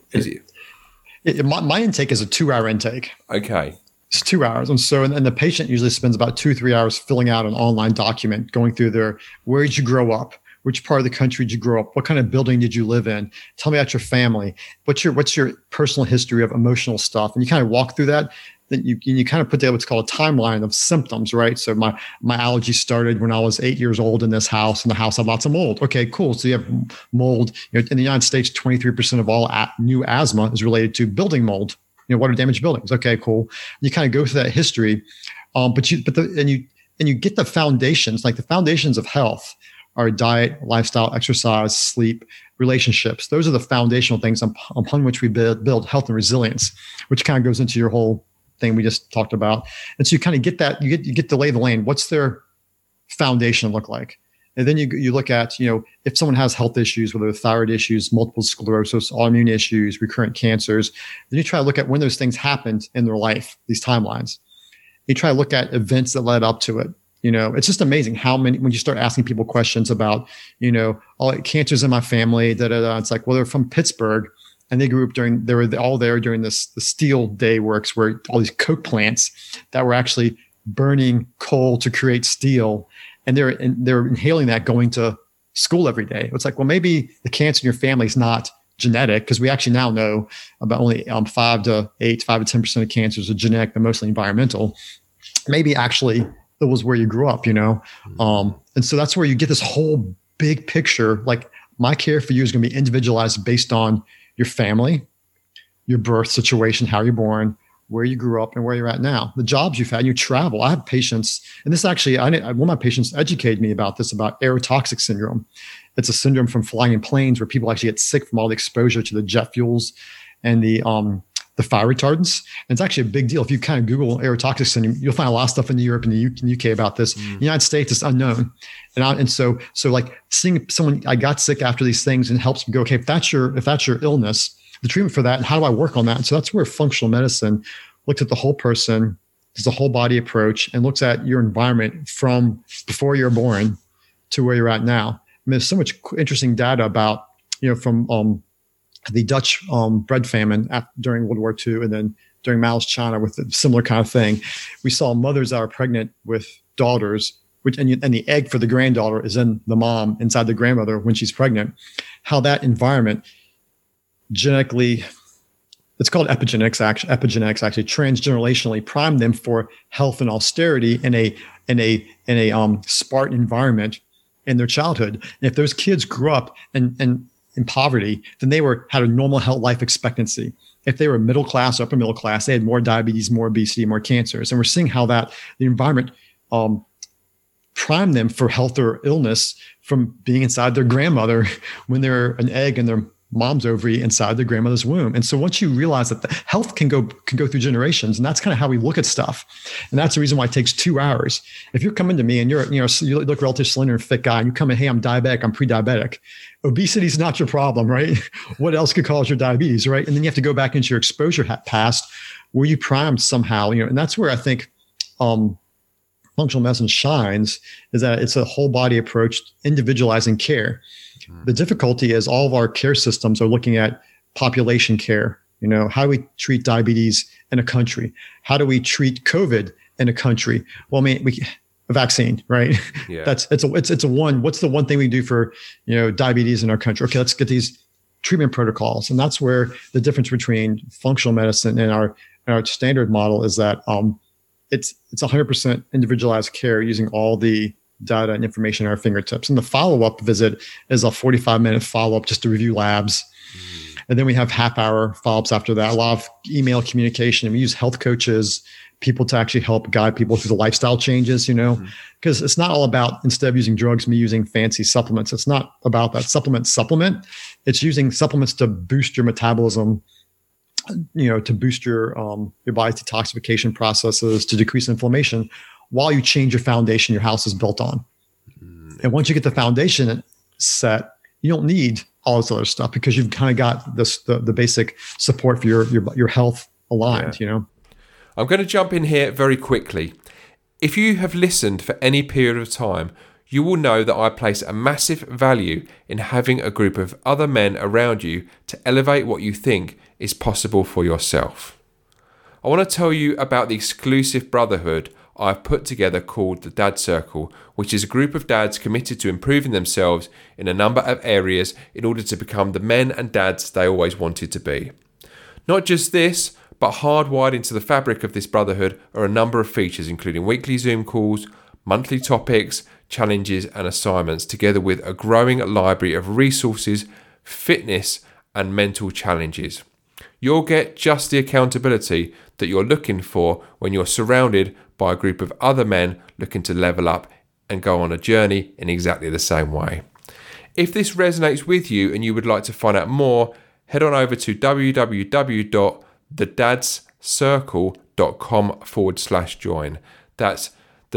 it? My intake is a 2-hour intake. Okay. It's 2 hours. And so, and the patient usually spends about 2-3 hours filling out an online document, going through where did you grow up? Which part of the country did you grow up? What kind of building did you live in? Tell me about your family. What's your personal history of emotional stuff? And you kind of walk through that. Then you kind of put together what's called a timeline of symptoms, right? So my allergy started when I was 8 years old in this house, and the house had lots of mold. Okay, cool. So you have mold. In the United States, 23% of all new asthma is related to building mold. Water damaged buildings. Okay, cool. You kind of go through that history, and you get the foundations, like the foundations of health. Our diet, lifestyle, exercise, sleep, relationships. Those are the foundational things upon which we build health and resilience, which kind of goes into your whole thing we just talked about. And so you kind of get that, you get to lay the lane. What's their foundation look like? And then you look at, if someone has health issues, whether thyroid issues, multiple sclerosis, autoimmune issues, recurrent cancers, then you try to look at when those things happened in their life, these timelines. You try to look at events that led up to it. It's just amazing how many, when you start asking people questions about, cancer's in my family, it's like, well, they're from Pittsburgh, and they grew up they were all there during the Steel Day works, where all these coke plants that were actually burning coal to create steel, and they're inhaling that going to school every day. It's like, well, maybe the cancer in your family is not genetic, because we actually now know about only 5 to 10% of cancers are genetic, but mostly environmental. Maybe actually it was where you grew up, and so that's where you get this whole big picture. Like My care for you is going to be individualized based on your family, your birth situation, how you're born, where you grew up, and where you're at now, the jobs you've had, your travel. I have patients, and this actually, one of my patients educated me about this, about aerotoxic syndrome. It's a syndrome from flying in planes where people actually get sick from all the exposure to the jet fuels and the fire retardants. And it's actually a big deal. If you kind of Google aerotoxic syndrome, you'll find a lot of stuff in Europe and the UK about this. In the United States, it's unknown. And so like seeing someone, I got sick after these things, and helps me go, okay, if that's your illness, the treatment for that, and how do I work on that? And so that's where functional medicine looks at the whole person, does a whole body approach, and looks at your environment from before you're born to where you're at now. I mean, there's so much interesting data about, from the Dutch bread famine during World War II, and then during Mao's China with a similar kind of thing. We saw mothers that are pregnant with daughters, and the egg for the granddaughter is in the mom inside the grandmother when she's pregnant. How that environment genetically, it's called epigenetics actually transgenerationally primed them for health and austerity in a Spartan environment in their childhood. And if those kids grew up in poverty, then they had a normal health life expectancy. If they were middle class, upper middle class, they had more diabetes, more obesity, more cancers. And we're seeing how the environment primed them for health or illness from being inside their grandmother when they're an egg in their mom's ovary inside their grandmother's womb. And so once you realize that the health can go through generations, and that's kind of how we look at stuff. And that's the reason why it takes 2 hours. If you're coming to me and you look relatively slender and fit guy, and you come in, hey, I'm diabetic, I'm pre-diabetic. Obesity is not your problem, right? What else could cause your diabetes, right? And then you have to go back into your exposure past where you primed somehow, and that's where I think functional medicine shines, is that it's a whole body approach, individualizing care. The difficulty is all of our care systems are looking at population care. How do we treat diabetes in a country? How do we treat COVID in a country? Well, I mean, a vaccine, right? Yeah. What's the one thing we do for, diabetes in our country? Okay, let's get these treatment protocols. And that's where the difference between functional medicine and our standard model is that it's 100% individualized care using all the data and information at our fingertips. And the follow-up visit is a 45-minute follow-up just to review labs. And then we have half-hour follow-ups after that, a lot of email communication. And we use health coaches, people to actually help guide people through the lifestyle changes, because it's not all about, instead of using drugs, me using fancy supplements. It's not about that supplement. It's using supplements to boost your metabolism, to boost your body's detoxification processes, to decrease inflammation, while you change your foundation your house is built on. And once you get the foundation set, you don't need all this other stuff, because you've kind of got the basic support for your health aligned. I'm going to jump in here very quickly. If you have listened for any period of time, you will know that I place a massive value in having a group of other men around you to elevate what you think is possible for yourself. I want to tell you about the exclusive brotherhood I've put together called the Dad Circle, which is a group of dads committed to improving themselves in a number of areas in order to become the men and dads they always wanted to be. Not just this, but hardwired into the fabric of this brotherhood are a number of features, including weekly Zoom calls, monthly topics, challenges and assignments, together with a growing library of resources, fitness and mental challenges. You'll get just the accountability that you're looking for when you're surrounded by a group of other men looking to level up and go on a journey in exactly the same way. If this resonates with you and you would like to find out more, head on over to www.thedadscircle.com/join. That's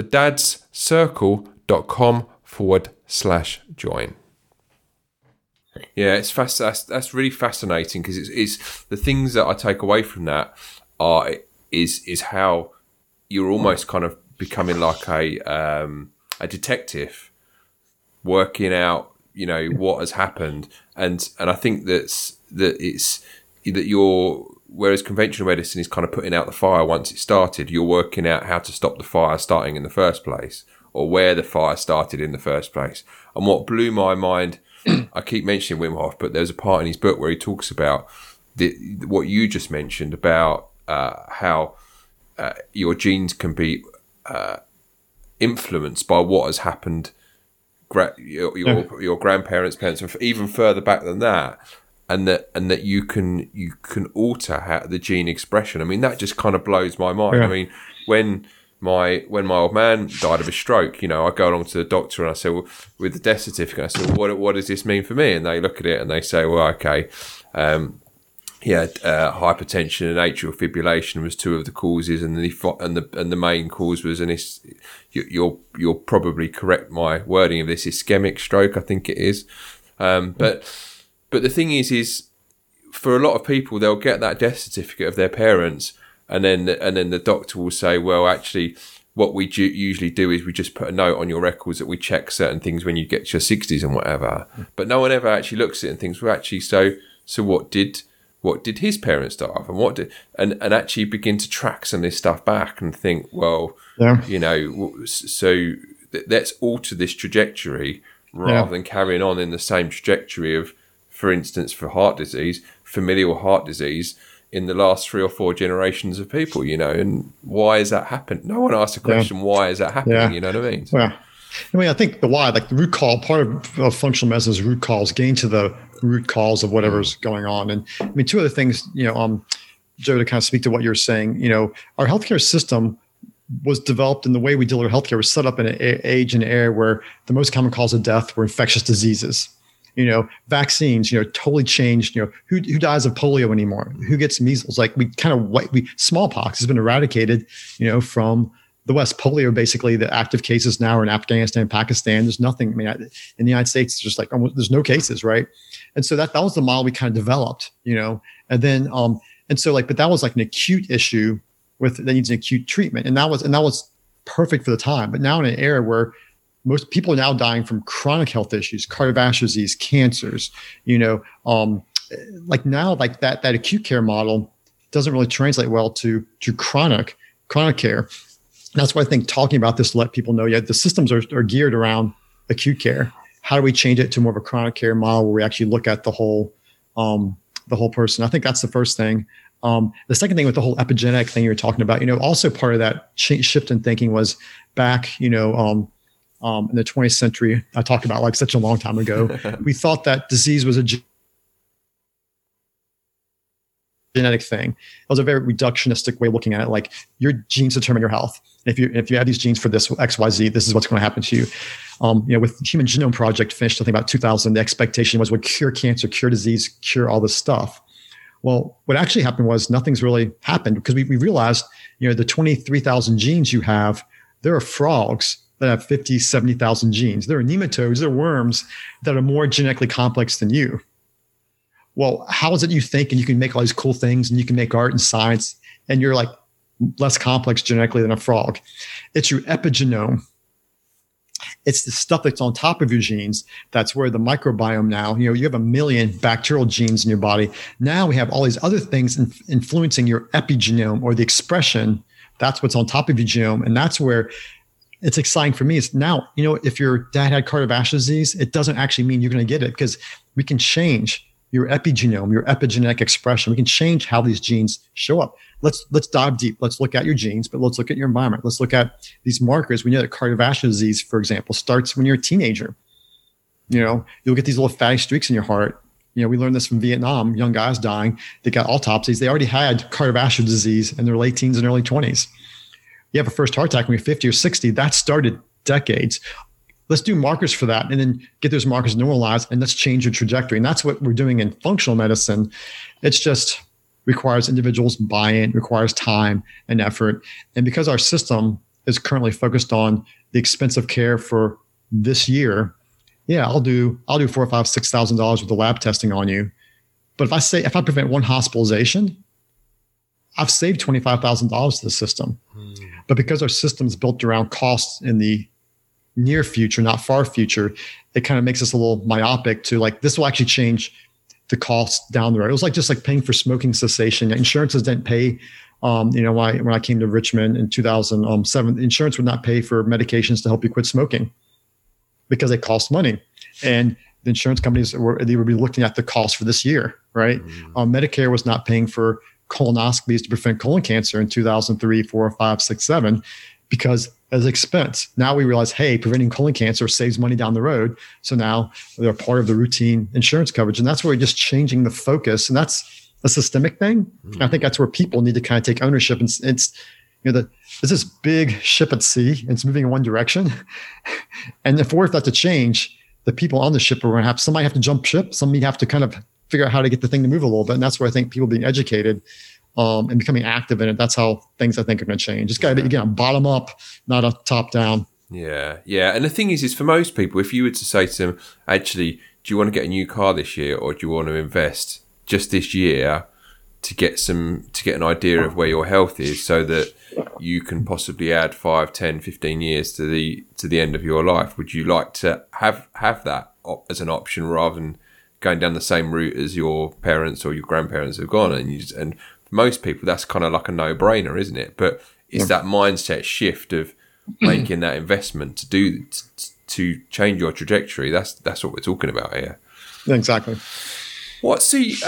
thedadscircle.com/join. Yeah, it's that's really fascinating, because it's the things that I take away from that is how you're almost kind of becoming like a detective, working out what has happened, and I think that you're, whereas conventional medicine is kind of putting out the fire once it started, you're working out how to stop the fire starting in the first place, or where the fire started in the first place. And what blew my mind, I keep mentioning Wim Hof, but there's a part in his book where he talks about what you just mentioned about how your genes can be influenced by what has happened your grandparents' parents, and even further back than that, and that you can alter the gene expression. I mean, that just kind of blows my mind. Yeah. I mean, when my old man died of a stroke, I go along to the doctor and I say, well, with the death certificate, I say, well, what does this mean for me? And they look at it and they say, well, okay, hypertension and atrial fibrillation was two of the causes, and the main cause was you'll probably correct my wording of this, ischemic stroke, I think it is. But the thing is for a lot of people, they'll get that death certificate of their parents, and then the doctor will say, well, actually, what we usually do is we just put a note on your records that we check certain things when you get to your 60s and whatever. But no one ever actually looks at it and thinks, well, actually, so what did his parents die of, and actually begin to track some of this stuff back and think, well, so let's alter this trajectory rather than carrying on in the same trajectory of, for instance, for heart disease, familial heart disease, in the last 3 or 4 generations of people, and why has that happened? No one asked the question, why is that happening? You know what I mean? Yeah. I think the why, like the root cause, part of functional medicine is root cause, getting to the root cause of whatever's going on. And I mean, two other things, Joe, to kind of speak to what you're saying, our healthcare system was developed, in the way we deal with healthcare was set up in an age and era where the most common cause of death were infectious diseases. Vaccines, totally changed, who dies of polio anymore? Who gets measles? Like smallpox has been eradicated, from the West. Polio, basically, the active cases now are in Afghanistan, Pakistan. There's nothing. I mean, in the United States, it's just like there's no cases, right? And so that was the model we kind of developed, and then but that was like an acute issue that needs an acute treatment, and that was perfect for the time. But now in an era where most people are now dying from chronic health issues, cardiovascular disease, cancers, that acute care model doesn't really translate well to chronic care. And that's why I think talking about this to let people know, the systems are geared around acute care. How do we change it to more of a chronic care model where we actually look at the whole person? I think that's the first thing. The second thing with the whole epigenetic thing you're talking about, also part of that shift in thinking was back, in the 20th century, I talked about like such a long time ago, we thought that disease was a genetic thing. It was a very reductionistic way of looking at it. Like, your genes determine your health. If you have these genes for this XYZ, this is what's going to happen to you. With the Human Genome Project finished, I think about 2000, the expectation was would cure cancer, cure disease, cure all this stuff. Well, what actually happened was nothing's really happened, because we realized, the 23,000 genes you have, there are frogs that have 50, 70,000 genes. There are nematodes, there are worms that are more genetically complex than you. Well, how is it you think and you can make all these cool things and you can make art and science and you're like less complex genetically than a frog? It's your epigenome. It's the stuff that's on top of your genes. That's where the microbiome now, you have 1 million bacterial genes in your body. Now we have all these other things influencing your epigenome, or the expression. That's what's on top of your genome. And that's where it's exciting for me. Is now, if your dad had cardiovascular disease, it doesn't actually mean you're going to get it, because we can change your epigenome, your epigenetic expression. We can change how these genes show up. Let's dive deep. Let's look at your genes, but let's look at your environment. Let's look at these markers. We know that cardiovascular disease, for example, starts when you're a teenager. You'll get these little fatty streaks in your heart. We learned this from Vietnam, young guys dying. They got autopsies. They already had cardiovascular disease in their late teens and early 20s. You have a first heart attack when you're 50 or 60. That started decades. Let's do markers for that, and then get those markers normalized, and let's change your trajectory. And that's what we're doing in functional medicine. It's just requires individuals buy-in, requires time and effort. And because our system is currently focused on the expensive care for this year, I'll do $4,000, $5,000, $6,000 with the lab testing on you. But if I prevent one hospitalization, I've saved $25,000 to the system. But because our system is built around costs in the near future, not far future, it kind of makes us a little myopic to like, this will actually change the cost down the road. It was just like paying for smoking cessation. Insurances didn't pay. When I came to Richmond in 2007, insurance would not pay for medications to help you quit smoking because they cost money. And the insurance companies would be looking at the cost for this year, right? Medicare was not paying for colonoscopies to prevent colon cancer in 2003, 4, 5, 6, 7, because as expense. Now we realize, hey, preventing colon cancer saves money down the road. So now they're part of the routine insurance coverage. And that's where we're just changing the focus. And that's a systemic thing. Mm-hmm. I think that's where people need to kind of take ownership. And it's there's this big ship at sea, and it's moving in one direction. And if we're that to change, the people on the ship are going to somebody have to jump ship. Somebody have to kind of figure out how to get the thing to move a little bit. And that's where I think people being educated and becoming active in it, that's how things I think are going to change. It's got to be, again, bottom up, not a top down. Yeah. And the thing is for most people, if you were to say to them, actually, do you want to get a new car this year, or do you want to invest just this year to get an idea of where your health is, so that you can possibly add 5, 10, 15 years to the end of your life? Would you like to have that as an option, rather than going down the same route as your parents or your grandparents have gone? And most people, that's kind of like a no-brainer, isn't it? But it's that mindset shift of making that investment to change your trajectory. That's what we're talking about here. Exactly. What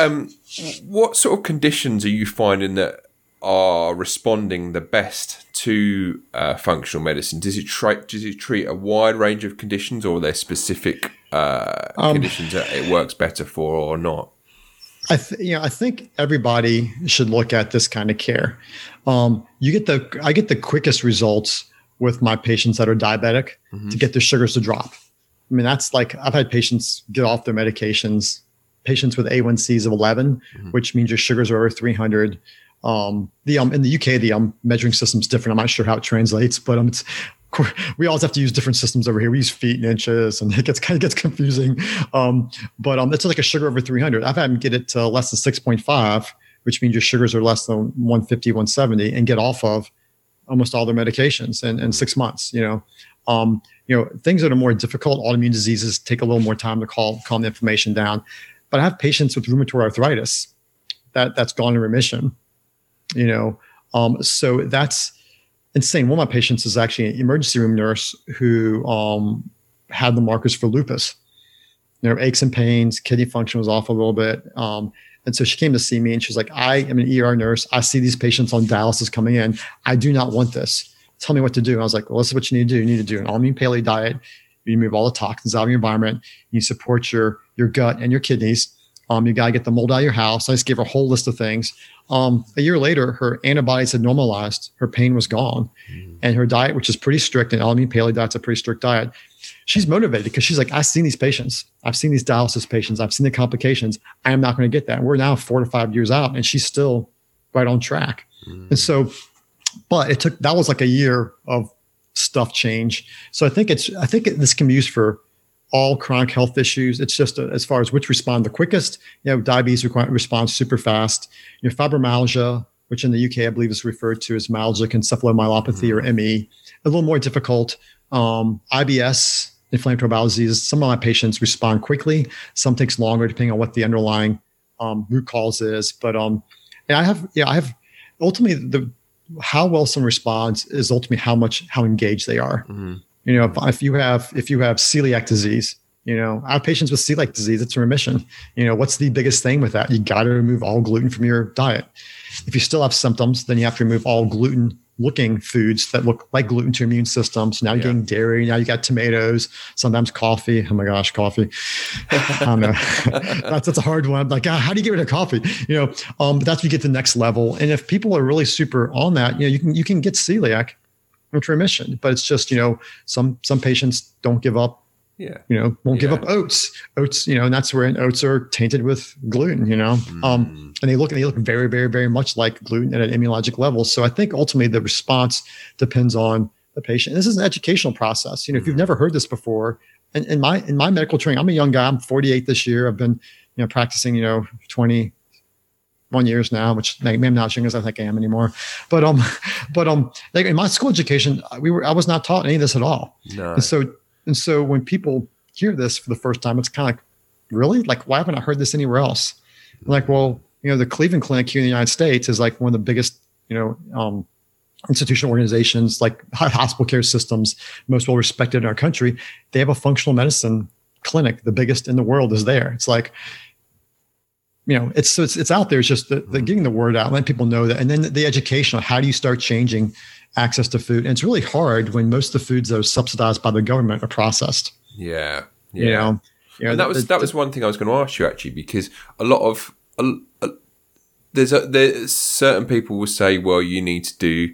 sort of conditions are you finding that are responding the best to functional medicine? Does it treat a wide range of conditions, or are there specific conditions that it works better for, or not? I think everybody should look at this kind of care. I get the quickest results with my patients that are diabetic to get their sugars to drop. I mean, that's like, I've had patients get off their medications, patients with A1Cs of 11, which means your sugars are over 300. In the UK, the measuring system's different. I'm not sure how it translates, but we always have to use different systems over here. We use feet and inches, and it gets confusing. But it's like a sugar over 300. I've had them get it to less than 6.5, which means your sugars are less than 150, 170, and get off of almost all their medications in 6 months. Things that are more difficult, autoimmune diseases, take a little more time to calm the inflammation down. But I have patients with rheumatoid arthritis that's gone in remission. So that's insane. One of my patients is actually an emergency room nurse who had the markers for lupus. Aches and pains, kidney function was off a little bit. And so she came to see me, and she's like, I am an ER nurse. I see these patients on dialysis coming in. I do not want this. Tell me what to do. I was like, well, this is what you need to do. You need to do an autoimmune paleo diet. You remove all the toxins out of your environment. You support your gut and your kidneys. You got to get the mold out of your house. I just gave her a whole list of things. A year later, her antibodies had normalized. Her pain was gone. And her diet, which is pretty strict, and autoimmune paleo diet's a pretty strict diet. She's motivated because she's like, I've seen these patients. I've seen these dialysis patients. I've seen the complications. I am not going to get that. And we're now 4 to 5 years out, and she's still right on track. And so, but that was like a year of stuff change. So I think this can be used for all chronic health issues. It's just as far as which respond the quickest. Diabetes responds super fast. Fibromyalgia, which in the UK I believe is referred to as myalgic encephalomyelopathy or ME, a little more difficult. IBS, inflammatory bowel disease. Some of my patients respond quickly. Some takes longer depending on what the underlying root cause is. But and I have ultimately how well someone responds is ultimately how engaged they are. If you have celiac disease, I have patients with celiac disease, it's a remission. What's the biggest thing with that? You got to remove all gluten from your diet. If you still have symptoms, then you have to remove all gluten looking foods that look like gluten to your immune system. So now you're getting dairy. Now you got tomatoes, sometimes coffee. Oh my gosh, coffee. I don't know. That's a hard one. Like, how do you get rid of coffee? But that's when you get to the next level. And if people are really super on that, you can get celiac into remission, but it's just, some patients don't give up. Won't give up oats, and that's where oats are tainted with gluten, and they look very, very, very much like gluten at an immunologic level. So I think ultimately the response depends on the patient. This is an educational process. If you've never heard this before, and in my medical training, I'm a young guy, I'm 48 this year. I've been, practicing, 21 years now, which maybe I'm not as young as I think I am anymore. But like in my school education, I was not taught any of this at all. No. And so when people hear this for the first time, it's kind of like, really? Like, why haven't I heard this anywhere else? I'm like, well, the Cleveland Clinic here in the United States is like one of the biggest, institutional organizations, like hospital care systems, most well respected in our country. They have a functional medicine clinic. The biggest in the world is there. It's like, it's out there. It's just the getting the word out, letting people know that, and then the education on how do you start changing access to food. And it's really hard when most of the foods that are subsidized by the government are processed. Yeah. And that was one thing I was going to ask you actually, because a lot of there's certain people will say, well, you need to do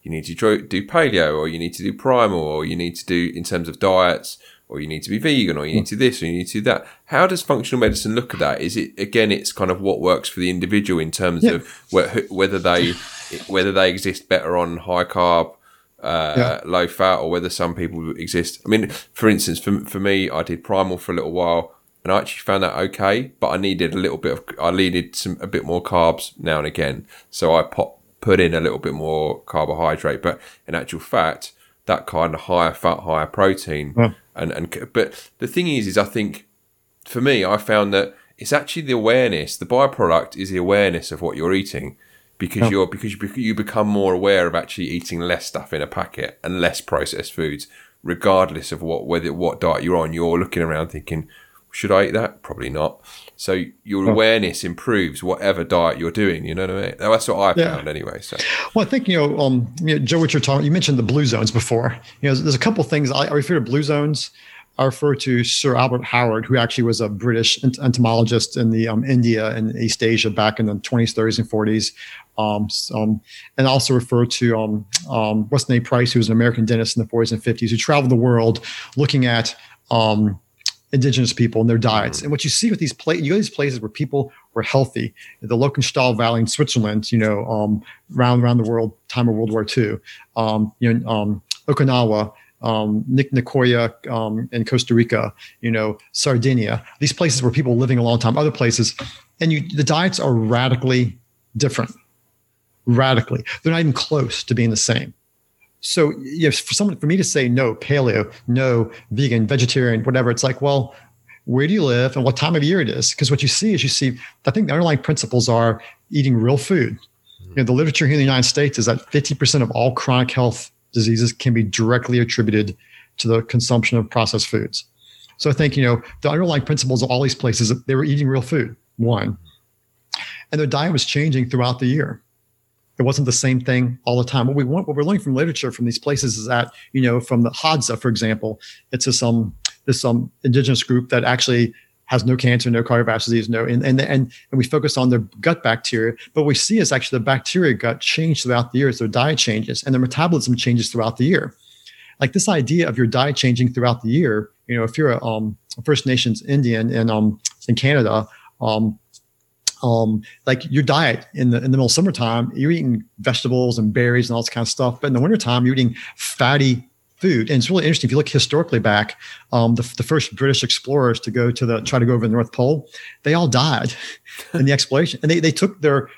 paleo, or you need to do primal, or you need to do in terms of diets, or you need to be vegan, or you need to do this, or you need to do that. How does functional medicine look at that? Is it, again, it's kind of what works for the individual in terms of whether they exist better on high carb, low fat, or whether some people exist. I mean, for instance, for me, I did primal for a little while, and I actually found that okay, but I needed a bit more carbs now and again. So I put in a little bit more carbohydrate, but in actual fact, that kind of higher fat, higher protein. But the thing is I think for me, I found that it's actually the awareness. The byproduct is the awareness of what you're eating, because you become more aware of actually eating less stuff in a packet and less processed foods, regardless of what diet you're on. You're looking around thinking, should I eat that? Probably not. So your awareness improves whatever diet you're doing. You know what I mean? That's what I found anyway. So, well, I think Joe, what you're talking. You mentioned the blue zones before. There's a couple of things I refer to blue zones. I refer to Sir Albert Howard, who actually was a British entomologist in the India and East Asia back in the 20s, 30s, and 40s. And also refer to Weston A. Price, who was an American dentist in the 40s and 50s, who traveled the world looking at indigenous people and their diets. And what you see with these places, you go to these places where people were healthy, the Lochenstahl Valley in Switzerland, around the world, time of World War II, Okinawa, Nicoya in Costa Rica, Sardinia, these places where people are living a long time, other places, and the diets are radically different. Radically. They're not even close to being the same. So for me to say no paleo, no vegan, vegetarian, whatever, it's like, well, where do you live and what time of year it is? Because what you see, I think the underlying principles are eating real food. The literature here in the United States is that 50% of all chronic health diseases can be directly attributed to the consumption of processed foods. So I think, the underlying principles of all these places, they were eating real food, one, and their diet was changing throughout the year. It wasn't the same thing all the time. What we're learning from literature from these places is that, from the Hadza, for example, it's this indigenous group that actually has no cancer, no cardiovascular disease, and we focus on their gut bacteria. But what we see is actually the bacteria gut change throughout the year as their diet changes and their metabolism changes throughout the year. Like this idea of your diet changing throughout the year, if you're a First Nations Indian in Canada, like your diet in the middle of summertime, you're eating vegetables and berries and all this kind of stuff. But in the wintertime, you're eating fatty food. And it's really interesting. If you look historically back, the first British explorers to try to go over the North Pole, they all died in the exploration. And they took their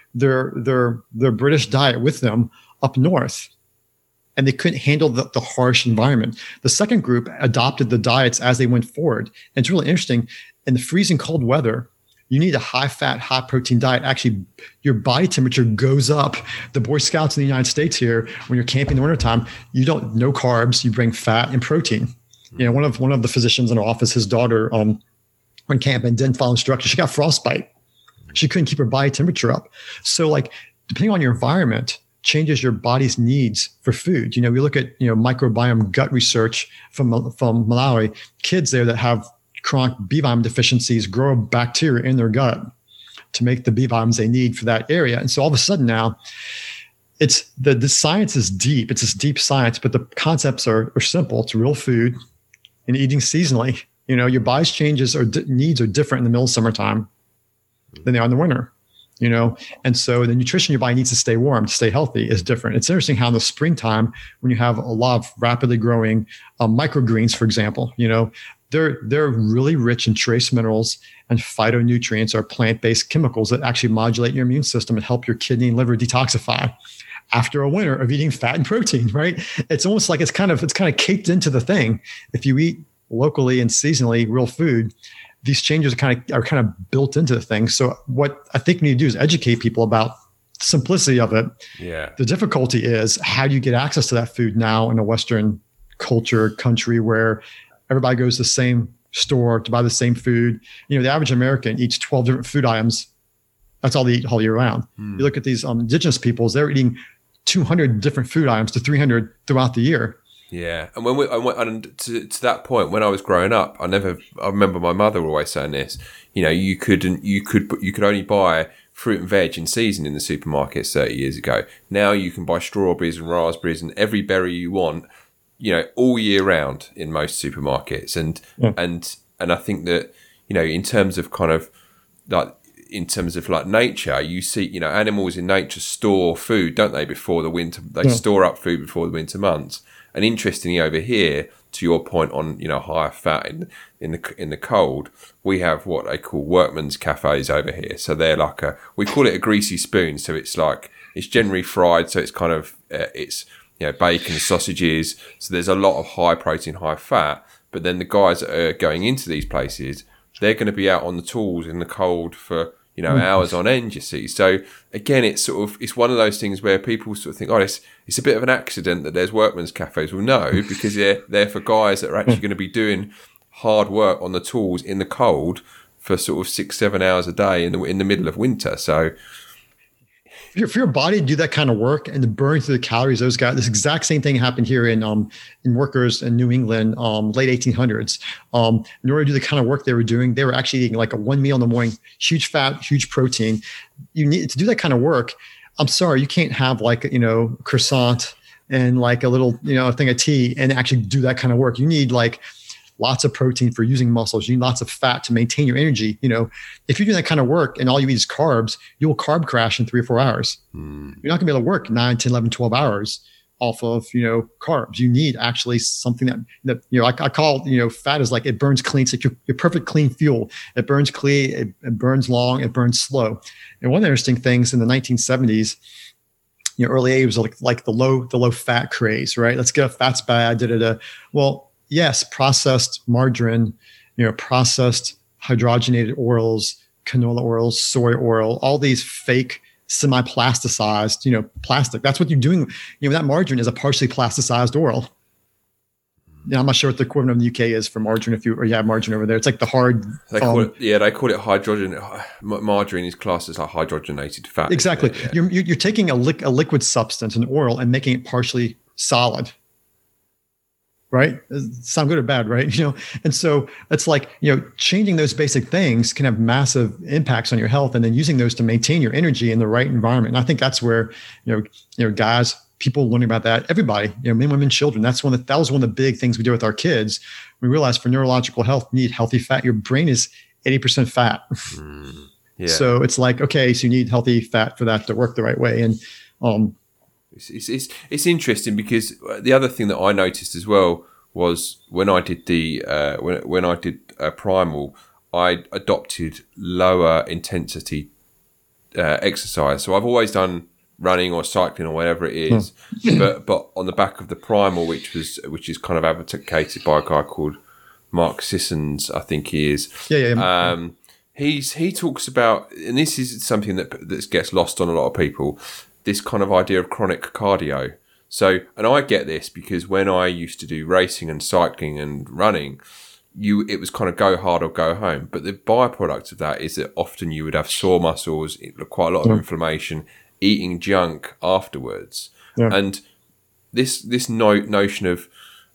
British diet with them up north. And they couldn't handle the harsh environment. The second group adopted the diets as they went forward. And it's really interesting. In the freezing cold weather, you need a high-fat, high-protein diet. Actually, your body temperature goes up. The Boy Scouts in the United States here, when you're camping in the wintertime, no carbs, you bring fat and protein. One of the physicians in our office, his daughter went camping, didn't follow instructions. She got frostbite. She couldn't keep her body temperature up. So, depending on your environment, changes your body's needs for food. We look at microbiome gut research from Malawi. Kids there that have chronic B vitamin deficiencies grow bacteria in their gut to make the B vitamins they need for that area. And so all of a sudden now, it's the science is deep. It's this deep science, but the concepts are simple. It's real food and eating seasonally. Your body's changes or needs are different in the middle of summertime than they are in the winter. And so the nutrition your body needs to stay warm, to stay healthy is different. It's interesting how in the springtime, when you have a lot of rapidly growing microgreens, for example, they're really rich in trace minerals and phytonutrients, or plant-based chemicals that actually modulate your immune system and help your kidney and liver detoxify after a winter of eating fat and protein, right? It's almost like it's kind of caked into the thing. If you eat locally and seasonally real food, these changes are kind of built into the thing. So what I think we need to do is educate people about the simplicity of it. Yeah. The difficulty is, how do you get access to that food now in a Western country where everybody goes to the same store to buy the same food? The average American eats 12 different food items That's all they eat all year round. You look at these indigenous peoples; they're eating 200 different food items to 300 throughout the year. Yeah, and and to that point, when I was growing up, I remember my mother always saying this. You could only buy fruit and veg in season in the supermarkets 30 years ago. Now you can buy strawberries and raspberries and every berry you want, all year round in most supermarkets. And I think that, in terms of nature, you see, animals in nature store food, don't they, before the winter? They store up food before the winter months. And interestingly, over here, to your point on higher fat in the cold, we have what they call workman's cafes over here. So they're like we call it a greasy spoon. So it's generally fried. So it's kind of bacon, sausages. So there's a lot of high protein, high fat. But then the guys that are going into these places, they're going to be out on the tools in the cold for hours on end, you see. So again, it's one of those things where people sort of think, it's a bit of an accident that there's workman's cafes. Well, no, because they're for guys that are actually going to be doing hard work on the tools in the cold for sort of 6-7 hours a day in the middle of winter. So for your body to do that kind of work and to burn through the calories, those guys, this exact same thing happened here in workers in New England, late 1800s. In order to do the kind of work they were doing, they were actually eating like a one meal in the morning, huge fat, huge protein. You need to do that kind of work. I'm sorry, you can't have like, croissant and like a little, thing of tea and actually do that kind of work. You need like lots of protein for using muscles. You need lots of fat to maintain your energy. If you're doing that kind of work and all you eat is carbs, you will carb crash in 3 or 4 hours. You're not gonna be able to work 9, 10, 11, 12 hours off of, carbs. You need actually something that I call, fat is like, it burns clean. It's like your perfect clean fuel. It burns clean, it burns long, it burns slow. And one of the interesting things in the 1970s, early 80s was like the low fat craze, right? Let's get fat's bad, Well, yes, processed margarine, processed hydrogenated oils, canola oils, soy oil, all these fake semi-plasticized, plastic. That's what you're doing. That margarine is a partially plasticized oil. I'm not sure what the equivalent of the UK is for margarine. If you have margarine over there, it's like the hard. They call it hydrogen. Margarine is classed as a hydrogenated fat. Exactly. Yeah. You're taking a liquid substance, an oil, and making it partially solid. Right? Sound good or bad, right? And so it's like, changing those basic things can have massive impacts on your health, and then using those to maintain your energy in the right environment. And I think that's where, guys, people learning about that, everybody, men, women, children, that was one of the big things we do with our kids. We realized for neurological health, you need healthy fat. Your brain is 80% fat. Yeah. So it's like, okay, so you need healthy fat for that to work the right way. And, It's interesting because the other thing that I noticed as well was when I did Primal, I adopted lower intensity exercise. So I've always done running or cycling or whatever it is, but on the back of the Primal, which is kind of advocated by a guy called Mark Sissons, I think he is. Yeah. He talks about, and this is something that gets lost on a lot of people, this kind of idea of chronic cardio. So, and I get this because when I used to do racing and cycling and running, it was kind of go hard or go home. But the byproduct of that is that often you would have sore muscles, quite a lot of inflammation, eating junk afterwards. Yeah. And this notion of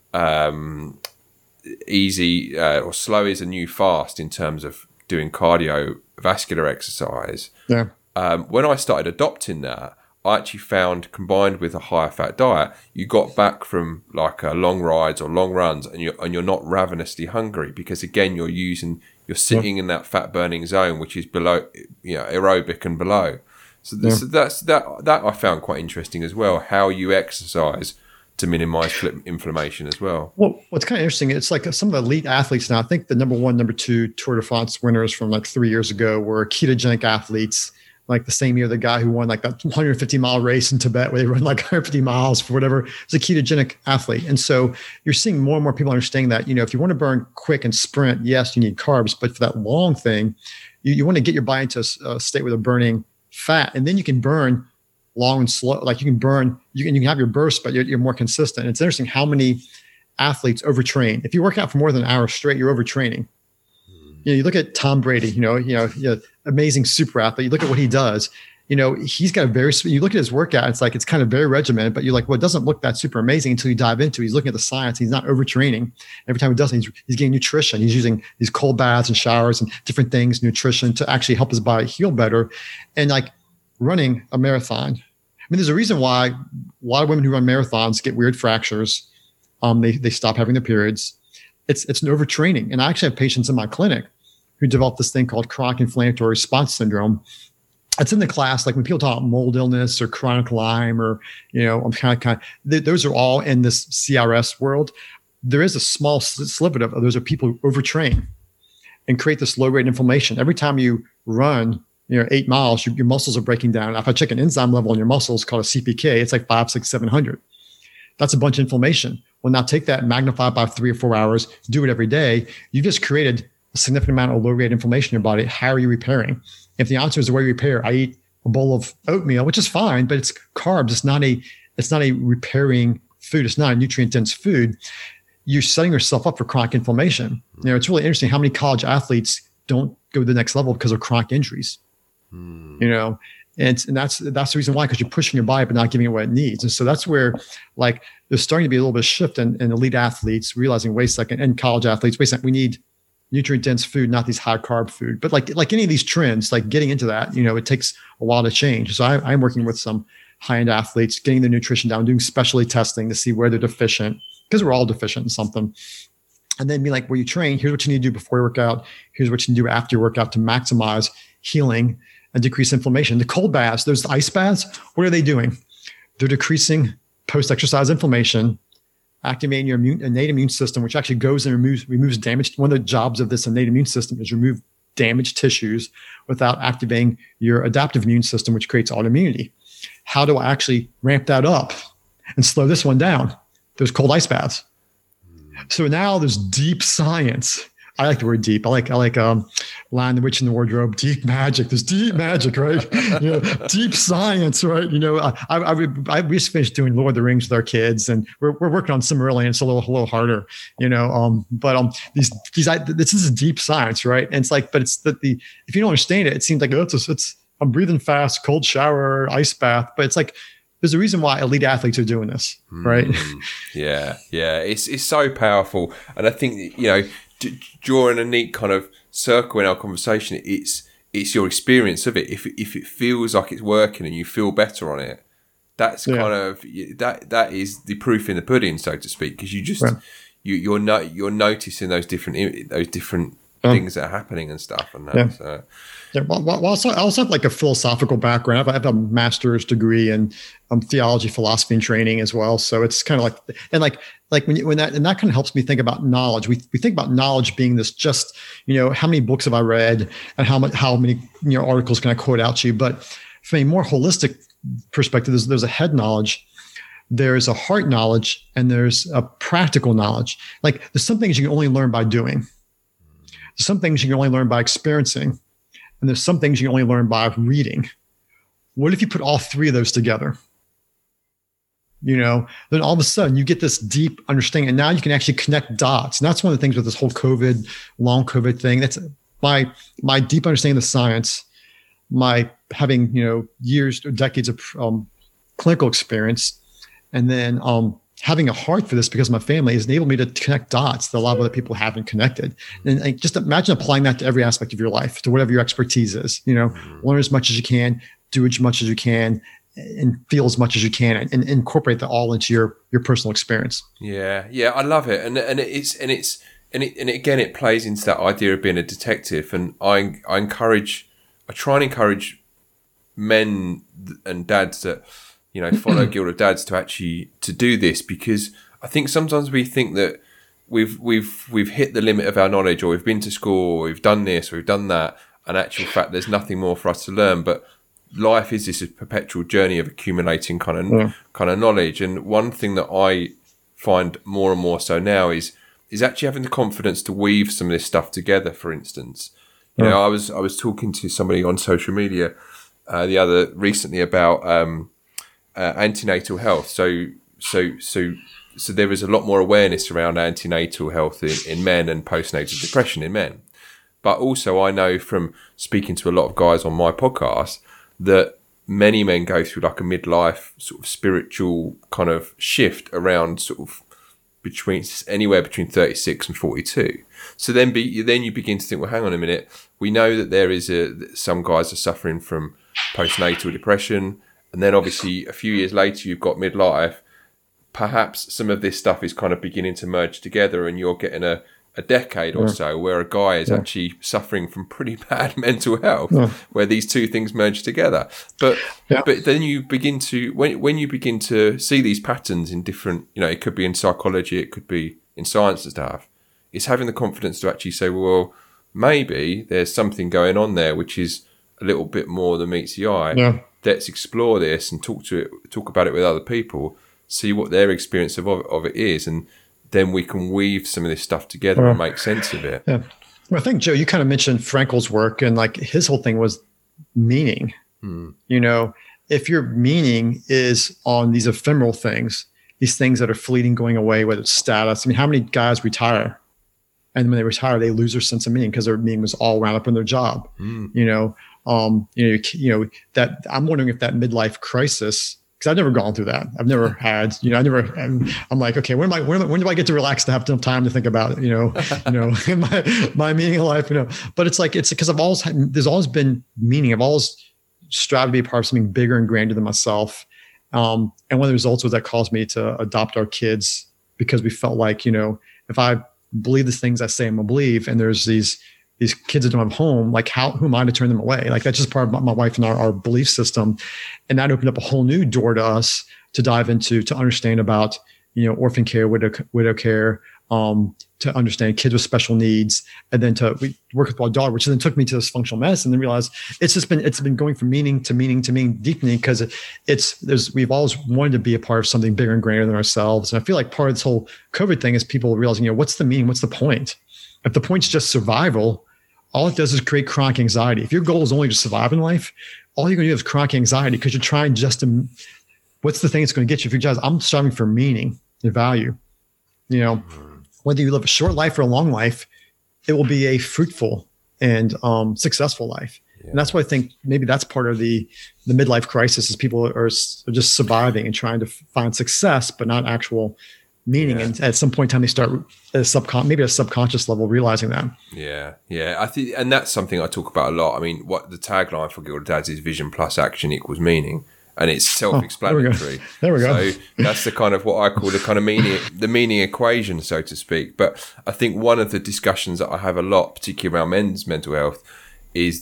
easy or slow is a new fast in terms of doing cardiovascular exercise. Yeah. When I started adopting that, I actually found, combined with a higher fat diet, you got back from like long rides or long runs, and you're not ravenously hungry because again you're sitting in that fat burning zone, which is below, aerobic and below. So that I found quite interesting as well. How you exercise to minimize inflammation as well. Well, what's kind of interesting, it's like some of the elite athletes now. I think the number 1, number 2 Tour de France winners from like 3 years ago were ketogenic athletes. Like the same year, the guy who won like that 150-mile race in Tibet where they run like 150 miles for whatever, is a ketogenic athlete. And so you're seeing more and more people understanding that, if you want to burn quick and sprint, yes, you need carbs. But for that long thing, you want to get your body into a state where they're burning fat. And then you can burn long and slow. Like you can have your bursts, but you're more consistent. And it's interesting how many athletes overtrain. If you work out for more than an hour straight, you're overtraining. You look at Tom Brady, amazing super athlete. You look at what he does. He's got you look at his workout, it's kind of very regimented, but you're like, well, it doesn't look that super amazing until you dive into it. He's looking at the science. He's not overtraining. Every time he does it, he's getting nutrition. He's using these cold baths and showers and different things, nutrition, to actually help his body heal better. And like running a marathon. I mean, there's a reason why a lot of women who run marathons get weird fractures. They stop having their periods. It's an overtraining. And I actually have patients in my clinic who developed this thing called chronic inflammatory response syndrome. It's in the class, like when people talk about mold illness or chronic Lyme, or, I'm those are all in this CRS world. There is a small sliver of those are people who overtrain and create this low rate inflammation. Every time you run, 8 miles, your muscles are breaking down. If I check an enzyme level in your muscles called a CPK, it's like 500, 600, 700. That's a bunch of inflammation. Well, now take that, magnify by 3 or 4 hours, do it every day. You just created a significant amount of low rate inflammation in your body. How are you repairing? If the answer is the way you repair, I eat a bowl of oatmeal, which is fine, but it's carbs. It's not a repairing food. It's not a nutrient dense food. You're setting yourself up for chronic inflammation. It's really interesting how many college athletes don't go to the next level because of chronic injuries. And that's the reason why, because you're pushing your body but not giving it what it needs. And so that's where like there's starting to be a little bit of shift in elite athletes realizing, wait a second, and college athletes, wait a second, we need nutrient dense food, not these high carb food. But like any of these trends, like getting into that, it takes a while to change. So I'm working with some high end athletes, getting their nutrition down, doing specialty testing to see where they're deficient, because we're all deficient in something. And then be like, well, you train, here's what you need to do before your workout. Here's what you can do after your workout to maximize healing and decrease inflammation. The cold baths, those ice baths, what are they doing? They're decreasing post-exercise inflammation, activating your innate immune system, which actually goes and removes damage. One of the jobs of this innate immune system is remove damaged tissues without activating your adaptive immune system, which creates autoimmunity. How do I actually ramp that up and slow this one down? Those cold ice baths. So now there's deep science. I like the word deep. I like Lion, the Witch, and the Wardrobe. Deep magic. There's deep magic, right? Deep science, right? I just finished doing Lord of the Rings with our kids, and we're working on Silmarillion. It's a little harder, But this is deep science, right? And it's like, but it's that if you don't understand it, it seems like I'm breathing fast, cold shower, ice bath, but it's like there's a reason why elite athletes are doing this, right? Yeah. It's so powerful, and I think drawing a neat kind of circle in our conversation, it's your experience of it. If it feels like it's working and you feel better on it, that's kind of that is the proof in the pudding, so to speak. Because you just you're noticing those different things that are happening and stuff, and that. Yeah. So. Yeah, well, I also have like a philosophical background. I have a master's degree in theology, philosophy, and training as well. So it's kind of like when that kind of helps me think about knowledge. We think about knowledge being this just how many books have I read and how many articles can I quote out to you. But from a more holistic perspective, there's a head knowledge, there's a heart knowledge, and there's a practical knowledge. Like there's some things you can only learn by doing. There's some things you can only learn by experiencing. And there's some things you can only learn by reading. What if you put all three of those together? Then all of a sudden you get this deep understanding, and now you can actually connect dots. And that's one of the things with this whole long COVID thing. That's my deep understanding of the science, my having, years or decades of clinical experience, and then having a heart for this because of my family has enabled me to connect dots that a lot of other people haven't connected. And just imagine applying that to every aspect of your life, to whatever your expertise is. Learn as much as you can, do as much as you can, and feel as much as you can, and incorporate that all into your personal experience. Yeah, I love it, and again, it plays into that idea of being a detective. And I try and encourage men and dads that follow Guild of Dads to do this, because I think sometimes we think that we've hit the limit of our knowledge, or we've been to school, or we've done this, or we've done that, and actual fact there's nothing more for us to learn. But life is this perpetual journey of accumulating kind of knowledge. And one thing that I find more and more so now is actually having the confidence to weave some of this stuff together. For instance, I was talking to somebody on social media recently about antenatal health. So there is a lot more awareness around antenatal health in men and postnatal depression in men. But also I know from speaking to a lot of guys on my podcast that many men go through like a midlife sort of spiritual kind of shift around sort of anywhere between 36 and 42. So then you begin to think, well, hang on a minute. We know that there is some guys are suffering from postnatal depression. And then obviously a few years later, you've got midlife. Perhaps some of this stuff is kind of beginning to merge together and you're getting a decade or so where a guy is actually suffering from pretty bad mental health, where these two things merge together. But then you begin to, when you begin to see these patterns in different, it could be in psychology, it could be in science and stuff, it's having the confidence to actually say, well, maybe there's something going on there which is a little bit more than meets the eye. Yeah. Let's explore this and talk about it with other people, see what their experience of it is, and then we can weave some of this stuff together and make sense of it. Yeah. Well, I think, Joe, you kind of mentioned Frankl's work, and like his whole thing was meaning. If your meaning is on these ephemeral things, these things that are fleeting, going away, whether it's status. I mean, how many guys retire? And when they retire, they lose their sense of meaning because their meaning was all wound up in their job. That I'm wondering if that midlife crisis, because I've never gone through that. I've never had, I'm like, okay, when do I get to relax to have enough time to think about, my meaning of life, but it's because there's always been meaning. I've always strived to be a part of something bigger and grander than myself. And one of the results was that caused me to adopt our kids, because we felt like, if I believe the things I say I'm gonna believe, and there's these kids that don't have home, like who am I to turn them away? Like that's just part of my wife and our belief system. And that opened up a whole new door to us to dive into, to understand about, orphan care, widow care, to understand kids with special needs, and then we work with our daughter, which then took me to this functional medicine, and realized it's been going from meaning to meaning to meaning, deepening, because we've always wanted to be a part of something bigger and greater than ourselves. And I feel like part of this whole COVID thing is people realizing, what's the meaning? What's the point? If the point's just survival, all it does is create chronic anxiety. If your goal is only to survive in life, all you're going to do is chronic anxiety, because you're trying just to, what's the thing that's going to get you? If you're just, I'm striving for meaning and value, whether you live a short life or a long life, it will be a fruitful and successful life. Yeah. And that's why I think maybe that's part of the midlife crisis, is people are just surviving and trying to find success, but not actual meaning. Yeah. And at some point in time, they start maybe at a subconscious level realizing that. Yeah. I think, and that's something I talk about a lot. I mean, what the tagline for Gilded Dads is vision plus action equals meaning. And it's self-explanatory. There we go. So that's the kind of what I call the kind of meaning equation, so to speak. But I think one of the discussions that I have a lot, particularly around men's mental health, is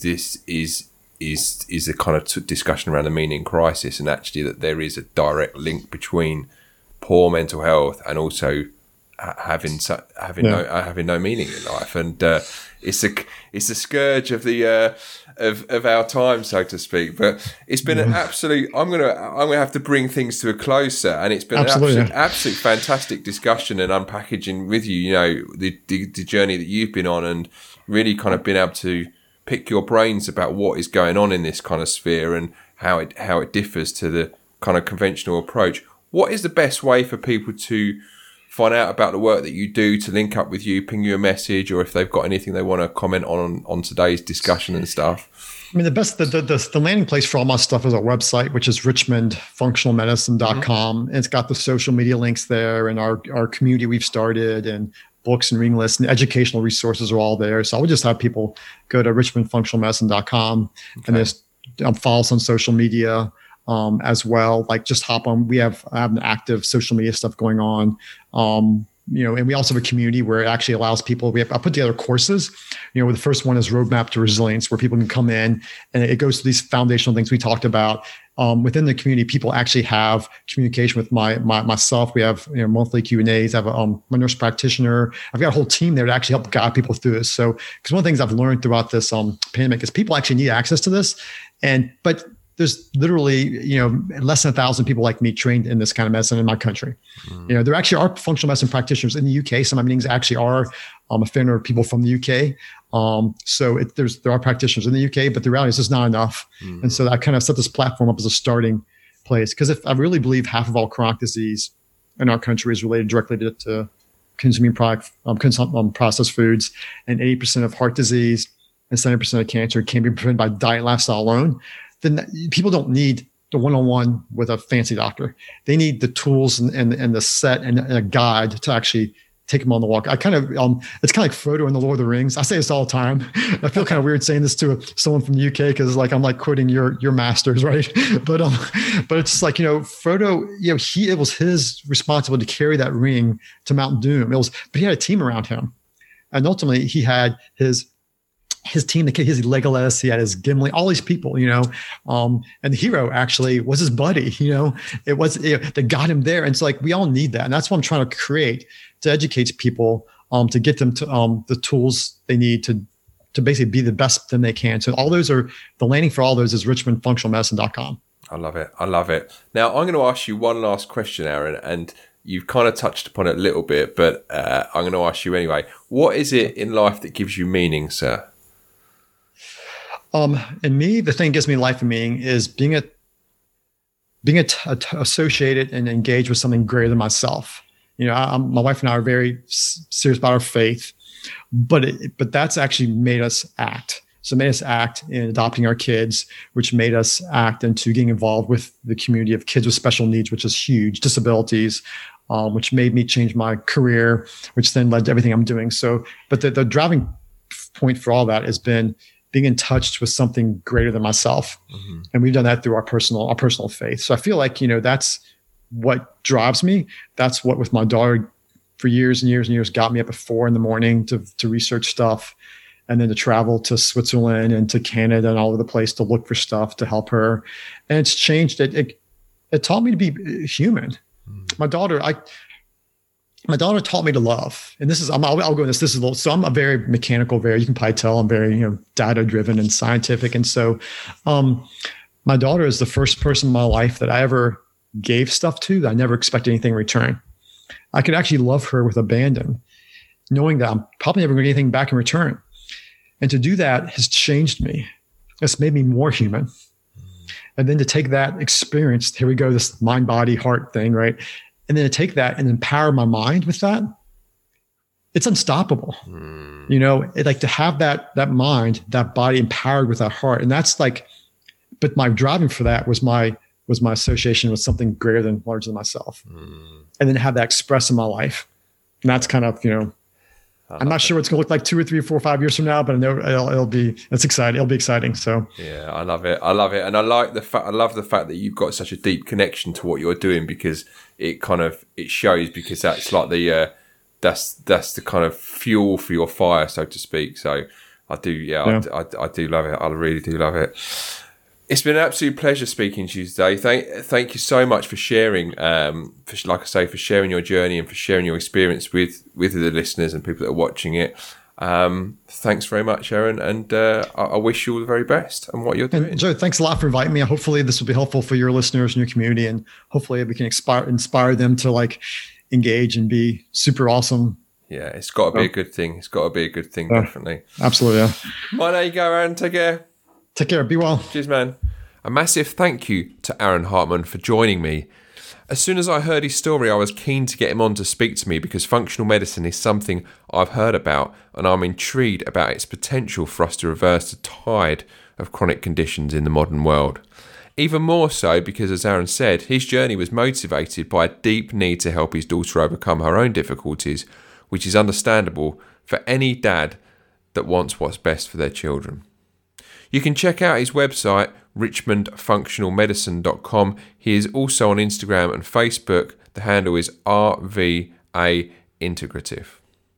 the kind of discussion around the meaning crisis, and actually that there is a direct link between poor mental health and also having no meaning in life. And it's a scourge of the of our time, so to speak. But it's been an absolute. I'm gonna have to bring things to a close, sir. And it's been an absolute fantastic discussion and unpackaging with you. The journey that you've been on, and really kind of been able to pick your brains about what is going on in this kind of sphere and how it differs to the kind of conventional approach. What is the best way for people to find out about the work that you do, to link up with you, ping you a message, or if they've got anything they want to comment on today's discussion and stuff? I mean, the landing place for all my stuff is our website, which is richmondfunctionalmedicine.com. And it's got the social media links there, and our community we've started, and books and reading lists and educational resources are all there. So I would just have people go to richmondfunctionalmedicine.com and just follow us on social media as well. Like just hop on. I have an active social media stuff going on. And we also have a community where it actually allows people, I put together courses, where the first one is Roadmap to Resilience, where people can come in and it goes to these foundational things we talked about. Within the community, people actually have communication with myself. We have monthly Q&As. I have my nurse practitioner. I've got a whole team there to actually help guide people through this. So, because one of the things I've learned throughout this pandemic is people actually need access to this, but there's literally, less than 1,000 people like me trained in this kind of medicine in my country. There actually are functional medicine practitioners in the UK. Some of my meetings actually are a fan of people from the UK. So there are practitioners in the UK, but the reality is there's not enough. And so I kind of set this platform up as a starting place, because if I really believe half of all chronic disease in our country is related directly to consuming processed foods, and 80% of heart disease, and 70% of cancer can be prevented by diet and lifestyle alone, then people don't need the one-on-one with a fancy doctor. They need the tools and the set and a guide to actually take them on the walk. I kind of, it's kind of like Frodo in the Lord of the Rings. I say this all the time. I feel kind of weird saying this to someone from the UK because like I'm like quoting your masters, right? But it's just like, Frodo, it was his responsibility to carry that ring to Mount Doom. But he had a team around him, and ultimately he had his team, his Legolas, he had his Gimli, all these people, and the hero actually was his buddy, it was that got him there. And it's like, we all need that. And that's what I'm trying to create, to educate people, to get them to the tools they need to basically be the best than they can. So all those are, the landing for all those is richmondfunctionalmedicine.com. I love it. I love it. Now I'm going to ask you one last question, Aaron, and you've kind of touched upon it a little bit, but I'm going to ask you anyway. What is it in life that gives you meaning, sir? And me, the thing that gives me life and meaning is being associated and engaged with something greater than myself. My wife and I are very serious about our faith, but that's actually made us act. So it made us act in adopting our kids, which made us act into getting involved with the community of kids with special needs, which is huge, disabilities, which made me change my career, which then led to everything I'm doing. So, but the driving point for all that has been being in touch with something greater than myself. Mm-hmm. And we've done that through our personal faith. So I feel like, that's what drives me. That's what, with my daughter, for years and years and years, got me up at 4 a.m. to research stuff, and then to travel to Switzerland and to Canada and all over the place to look for stuff to help her. And it's changed. It taught me to be human. Mm-hmm. My daughter taught me to love, and I'll go in this. This is a little, so I'm a very mechanical, you can probably tell I'm very, data driven and scientific. And so, my daughter is the first person in my life that I ever gave stuff to that I never expected anything in return. I could actually love her with abandon, knowing that I'm probably never going to get anything back in return. And to do that has changed me. It's made me more human. And then to take that experience, here we go, this mind, body, heart thing, right? And then to take that and empower my mind with that, it's unstoppable. Like to have that mind, that body empowered with that heart. And that's like, but my driving for that was my association with something greater than, larger than myself. And then have that express in my life. And that's kind of, I'm not sure what it's going to look like 2 or 3 or 4 or 5 years from now, but I know it's exciting. It'll be exciting. So yeah, I love it. And I love the fact that you've got such a deep connection to what you're doing, because it shows, because that's like that's the kind of fuel for your fire, so to speak. So I do love it. I really do love it. It's been an absolute pleasure speaking to you today. Thank you so much for sharing, for sharing your journey and for sharing your experience with the listeners and people that are watching it. Thanks very much, Aaron, and I wish you all the very best on what you're doing. And Joe, thanks a lot for inviting me. Hopefully this will be helpful for your listeners and your community, and hopefully we can inspire them to engage and be super awesome. Yeah, it's got to be a good thing. It's got to be a good thing, definitely. Absolutely, yeah. Well, there you go, Aaron. Take care. Take care. Be well. Cheers, man. A massive thank you to Aaron Hartman for joining me. As soon as I heard his story, I was keen to get him on to speak to me, because functional medicine is something I've heard about, and I'm intrigued about its potential for us to reverse the tide of chronic conditions in the modern world. Even more so because, as Aaron said, his journey was motivated by a deep need to help his daughter overcome her own difficulties, which is understandable for any dad that wants what's best for their children. You can check out his website, richmondfunctionalmedicine.com. He is also on Instagram and Facebook. The handle is RVA Integrative.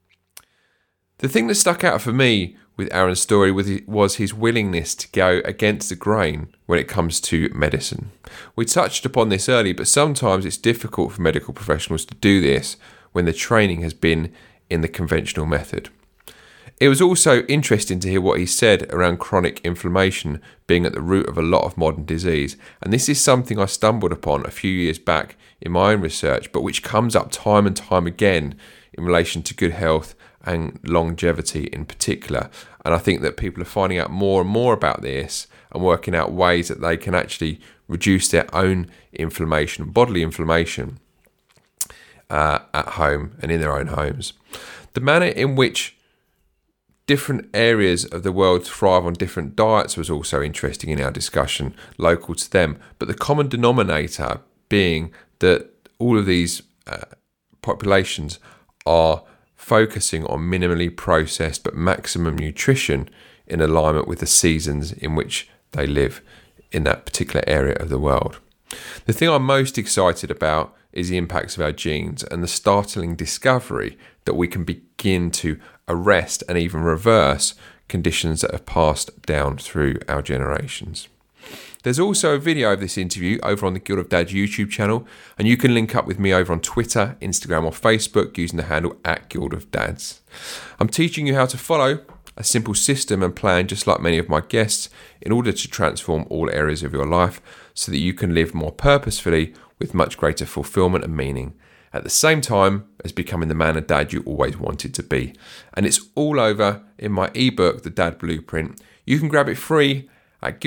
The thing that stuck out for me with Aaron's story was his willingness to go against the grain when it comes to medicine. We touched upon this earlier, but sometimes it's difficult for medical professionals to do this when the training has been in the conventional method. It was also interesting to hear what he said around chronic inflammation being at the root of a lot of modern disease. And this is something I stumbled upon a few years back in my own research, but which comes up time and time again in relation to good health and longevity in particular. And I think that people are finding out more and more about this and working out ways that they can actually reduce their own inflammation, bodily inflammation, at home and in their own homes. The manner in which different areas of the world thrive on different diets was also interesting in our discussion, local to them. But the common denominator being that all of these populations are focusing on minimally processed but maximum nutrition in alignment with the seasons in which they live in that particular area of the world. The thing I'm most excited about is the impacts of our genes and the startling discovery that we can begin to arrest and even reverse conditions that have passed down through our generations. There's also a video of this interview over on the Guild of Dads YouTube channel, and you can link up with me over on Twitter, Instagram or Facebook using the handle @GuildofDads. I'm teaching you how to follow a simple system and plan just like many of my guests in order to transform all areas of your life so that you can live more purposefully with much greater fulfillment and meaning at the same time as becoming the man and dad you always wanted to be. And it's all over in my ebook, The Dad Blueprint. You can grab it free at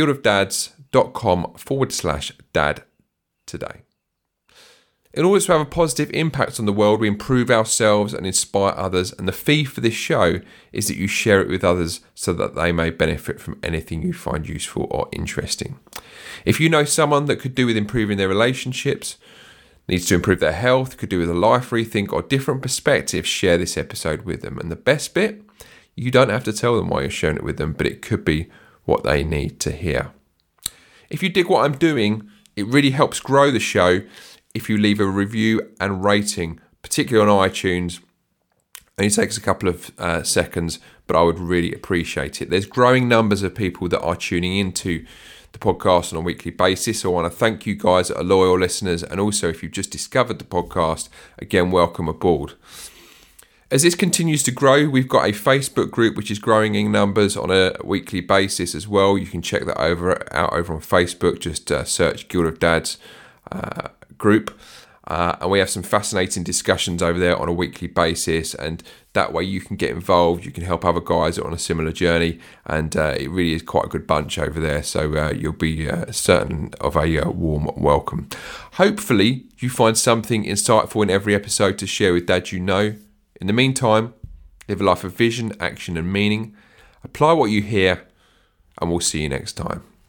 guildofdads.com/dad today. In order to have a positive impact on the world, we improve ourselves and inspire others. And the fee for this show is that you share it with others so that they may benefit from anything you find useful or interesting. If you know someone that could do with improving their relationships, needs to improve their health, could do with a life rethink or different perspective, share this episode with them. And the best bit, you don't have to tell them why you're sharing it with them, but it could be what they need to hear. If you dig what I'm doing, it really helps grow the show if you leave a review and rating, particularly on iTunes. It only takes a couple of seconds, but I would really appreciate it. There's growing numbers of people that are tuning into the podcast on a weekly basis. So I want to thank you guys that are loyal listeners. And also, if you've just discovered the podcast, again, welcome aboard. As this continues to grow, we've got a Facebook group which is growing in numbers on a weekly basis as well. You can check that out over on Facebook. Just search Guild of Dads group. And we have some fascinating discussions over there on a weekly basis. And that way you can get involved. You can help other guys on a similar journey. And it really is quite a good bunch over there. So you'll be certain of a warm welcome. Hopefully you find something insightful in every episode to share with dads you know. In the meantime, live a life of vision, action and meaning. Apply what you hear, and we'll see you next time.